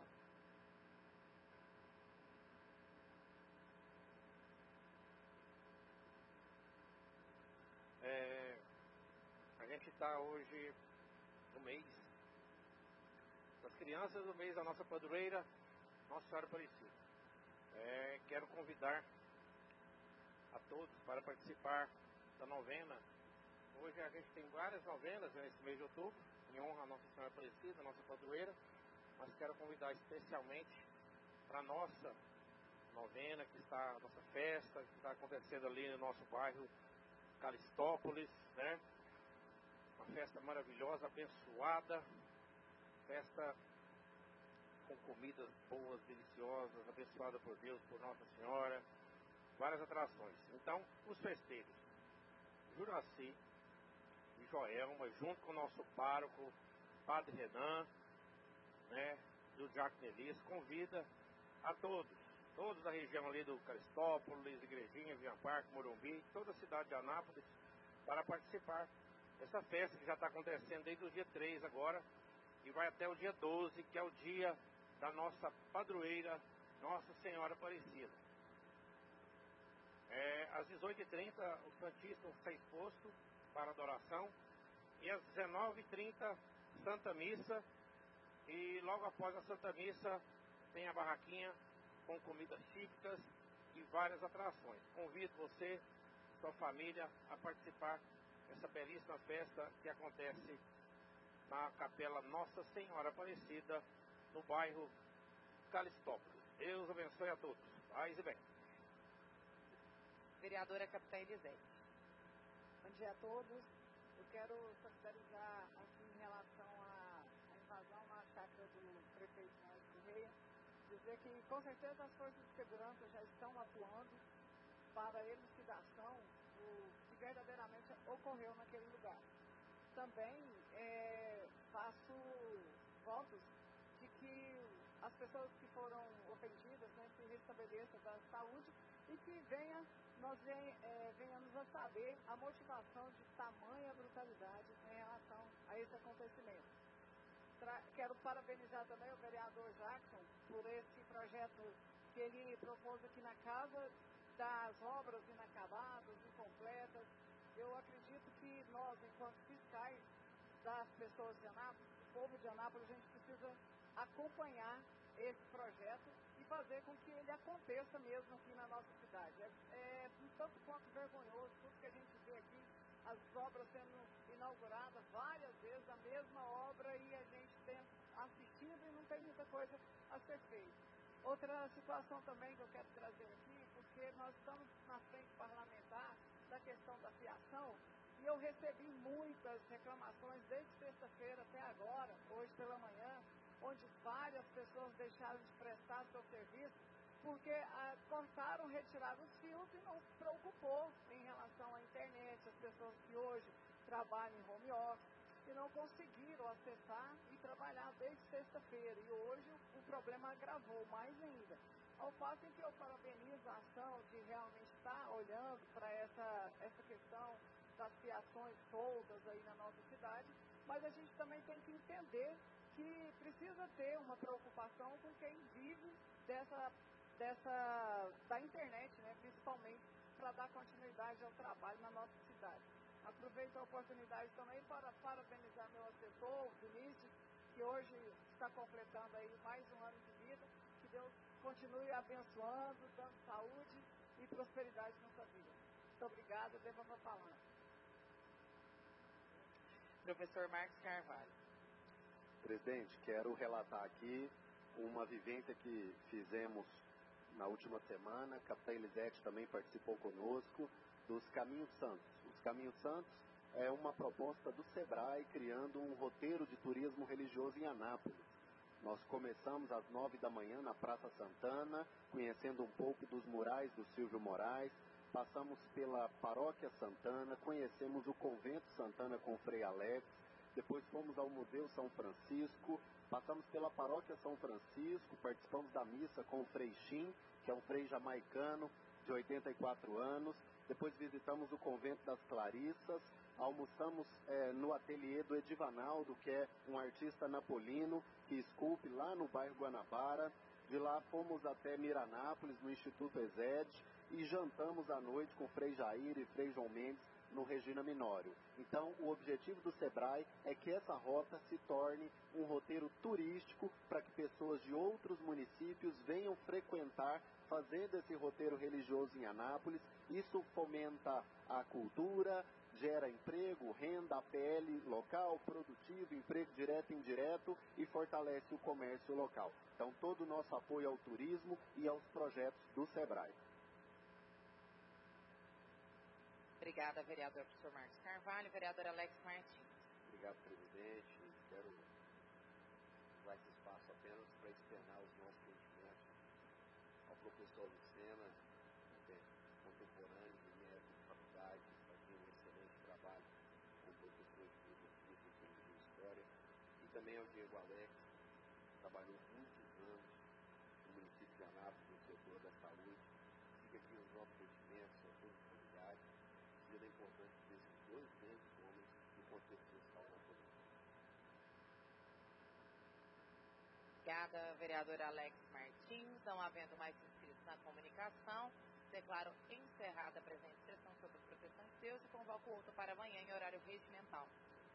A gente está hoje no mês das crianças, do mês da nossa padroeira, Nossa Senhora Aparecida. Quero convidar a todos para participar da novena. Hoje a gente tem várias novenas nesse mês de outubro, em honra a Nossa Senhora Aparecida, nossa padroeira, mas quero convidar especialmente para a nossa novena, a nossa festa, que está acontecendo ali no nosso bairro Calistópolis, né? Uma festa maravilhosa, abençoada, festa com comidas boas, deliciosas, abençoada por Deus, por Nossa Senhora, várias atrações. Então, os festeiros, Juraci e Joelma, junto com o nosso pároco, Padre Renan, né, e o Diácono Elias, convida a todos da região ali do Cristópolis, Igrejinha, Vian Parque, Morumbi, toda a cidade de Anápolis, para participar dessa festa que já está acontecendo desde o dia 3 agora, e vai até o dia 12, que é o dia da nossa padroeira, Nossa Senhora Aparecida. Às 18h30, o Santíssimo está exposto para adoração, e às 19h30, Santa Missa, e logo após a Santa Missa, tem a barraquinha com comidas típicas e várias atrações. Convido você, sua família, a participar dessa belíssima festa que acontece na Capela Nossa Senhora Aparecida, no bairro Calistópolis. Deus abençoe a todos. Paz e bem. Vereadora Capitã Elisete. Bom dia a todos. Eu quero solidarizar aqui em relação à invasão na chácara do prefeito Márcio Correia, dizer que com certeza as forças de segurança já estão atuando para a elucidação do que verdadeiramente ocorreu naquele lugar. Também faço votos de que as pessoas que foram ofendidas, né, se restabeleça da saúde e que venhamos a saber a motivação de tamanha brutalidade em relação a esse acontecimento. Quero parabenizar também o vereador Jackson por esse projeto que ele propôs aqui na casa das obras inacabadas, incompletas. Eu acredito que nós, enquanto fiscais das pessoas de Anápolis, do povo de Anápolis, a gente precisa acompanhar esse projeto e fazer com que ele aconteça mesmo aqui na nossa cidade. É um tanto quanto vergonhoso tudo que a gente vê aqui, as obras sendo inauguradas várias vezes, a mesma obra, e a gente tem assistido e não tem muita coisa a ser feita. Outra situação também que eu quero trazer aqui, porque nós estamos na frente parlamentar da questão da fiação, e eu recebi muitas reclamações desde sexta-feira até agora, hoje pela manhã, onde várias pessoas deixaram de prestar seu serviço porque cortaram, retiraram os fios e não se preocupou em relação à internet. As pessoas que hoje trabalham em home office e não conseguiram acessar e trabalhar desde sexta-feira. E hoje o problema agravou mais ainda. Ao fato em que eu parabenizo a ação de realmente estar olhando para essa questão das fiações soltas aí na nossa cidade, mas a gente também tem que entender que precisa ter uma preocupação com quem vive da internet, né, principalmente para dar continuidade ao trabalho na nossa cidade. Aproveito a oportunidade também para parabenizar meu assessor, o Vinícius, que hoje está completando aí mais um ano de vida. Que Deus continue abençoando, dando saúde e prosperidade na sua vida. Muito obrigada, devo a palavra. Professor Marcos Carvalho. Presidente, quero relatar aqui uma vivência que fizemos na última semana. A capitã Elisete também participou conosco, dos Caminhos Santos. Os Caminhos Santos é uma proposta do SEBRAE criando um roteiro de turismo religioso em Anápolis. Nós começamos às 9 da manhã na Praça Santana, conhecendo um pouco dos murais do Silvio Moraes, passamos pela Paróquia Santana, conhecemos o Convento Santana com o Frei Alex, depois fomos ao Museu São Francisco, passamos pela Paróquia São Francisco, participamos da missa com o Frei Chim, que é um frei jamaicano de 84 anos, depois visitamos o Convento das Clarissas, almoçamos no ateliê do Edivanaldo, que é um artista napolino que esculpe lá no bairro Guanabara. De lá fomos até Miranápolis, no Instituto ESED, e jantamos à noite com o Frei Jair e Frei João Mendes no Regina Minório. Então, o objetivo do SEBRAE é que essa rota se torne um roteiro turístico para que pessoas de outros municípios venham frequentar, fazendo esse roteiro religioso em Anápolis. Isso fomenta a cultura, gera emprego, renda, APL local, produtivo, emprego direto e indireto e fortalece o comércio local. Então, todo o nosso apoio ao turismo e aos projetos do SEBRAE. Obrigada, vereador professor Marcos Carvalho. Vereador Alex Martins. Obrigado, presidente. Quero usar esse espaço apenas para externar os nossos sentimentos ao professor Lucena, contemporâneo, médico de faculdade, fazia um excelente trabalho como professor de filosofia, sociologia e história, e também ao Diego Alex, que trabalhou muitos anos no município de Anápolis, no setor da saúde. Fica aqui os nossos sentimentos a todos os familiares, e da importância desses dois grandes homens no contexto social da política. Obrigada, vereador Alex Martins. Não havendo mais inscritos na comunicação, declaro encerrada a presente sessão sobre proteção de Deus e convoco outra para amanhã em horário regimental.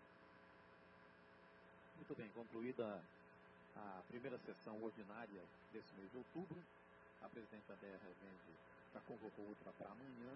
Muito bem, concluída a primeira sessão ordinária desse mês de outubro, a presidente Andréa Rezende já convocou outra para amanhã.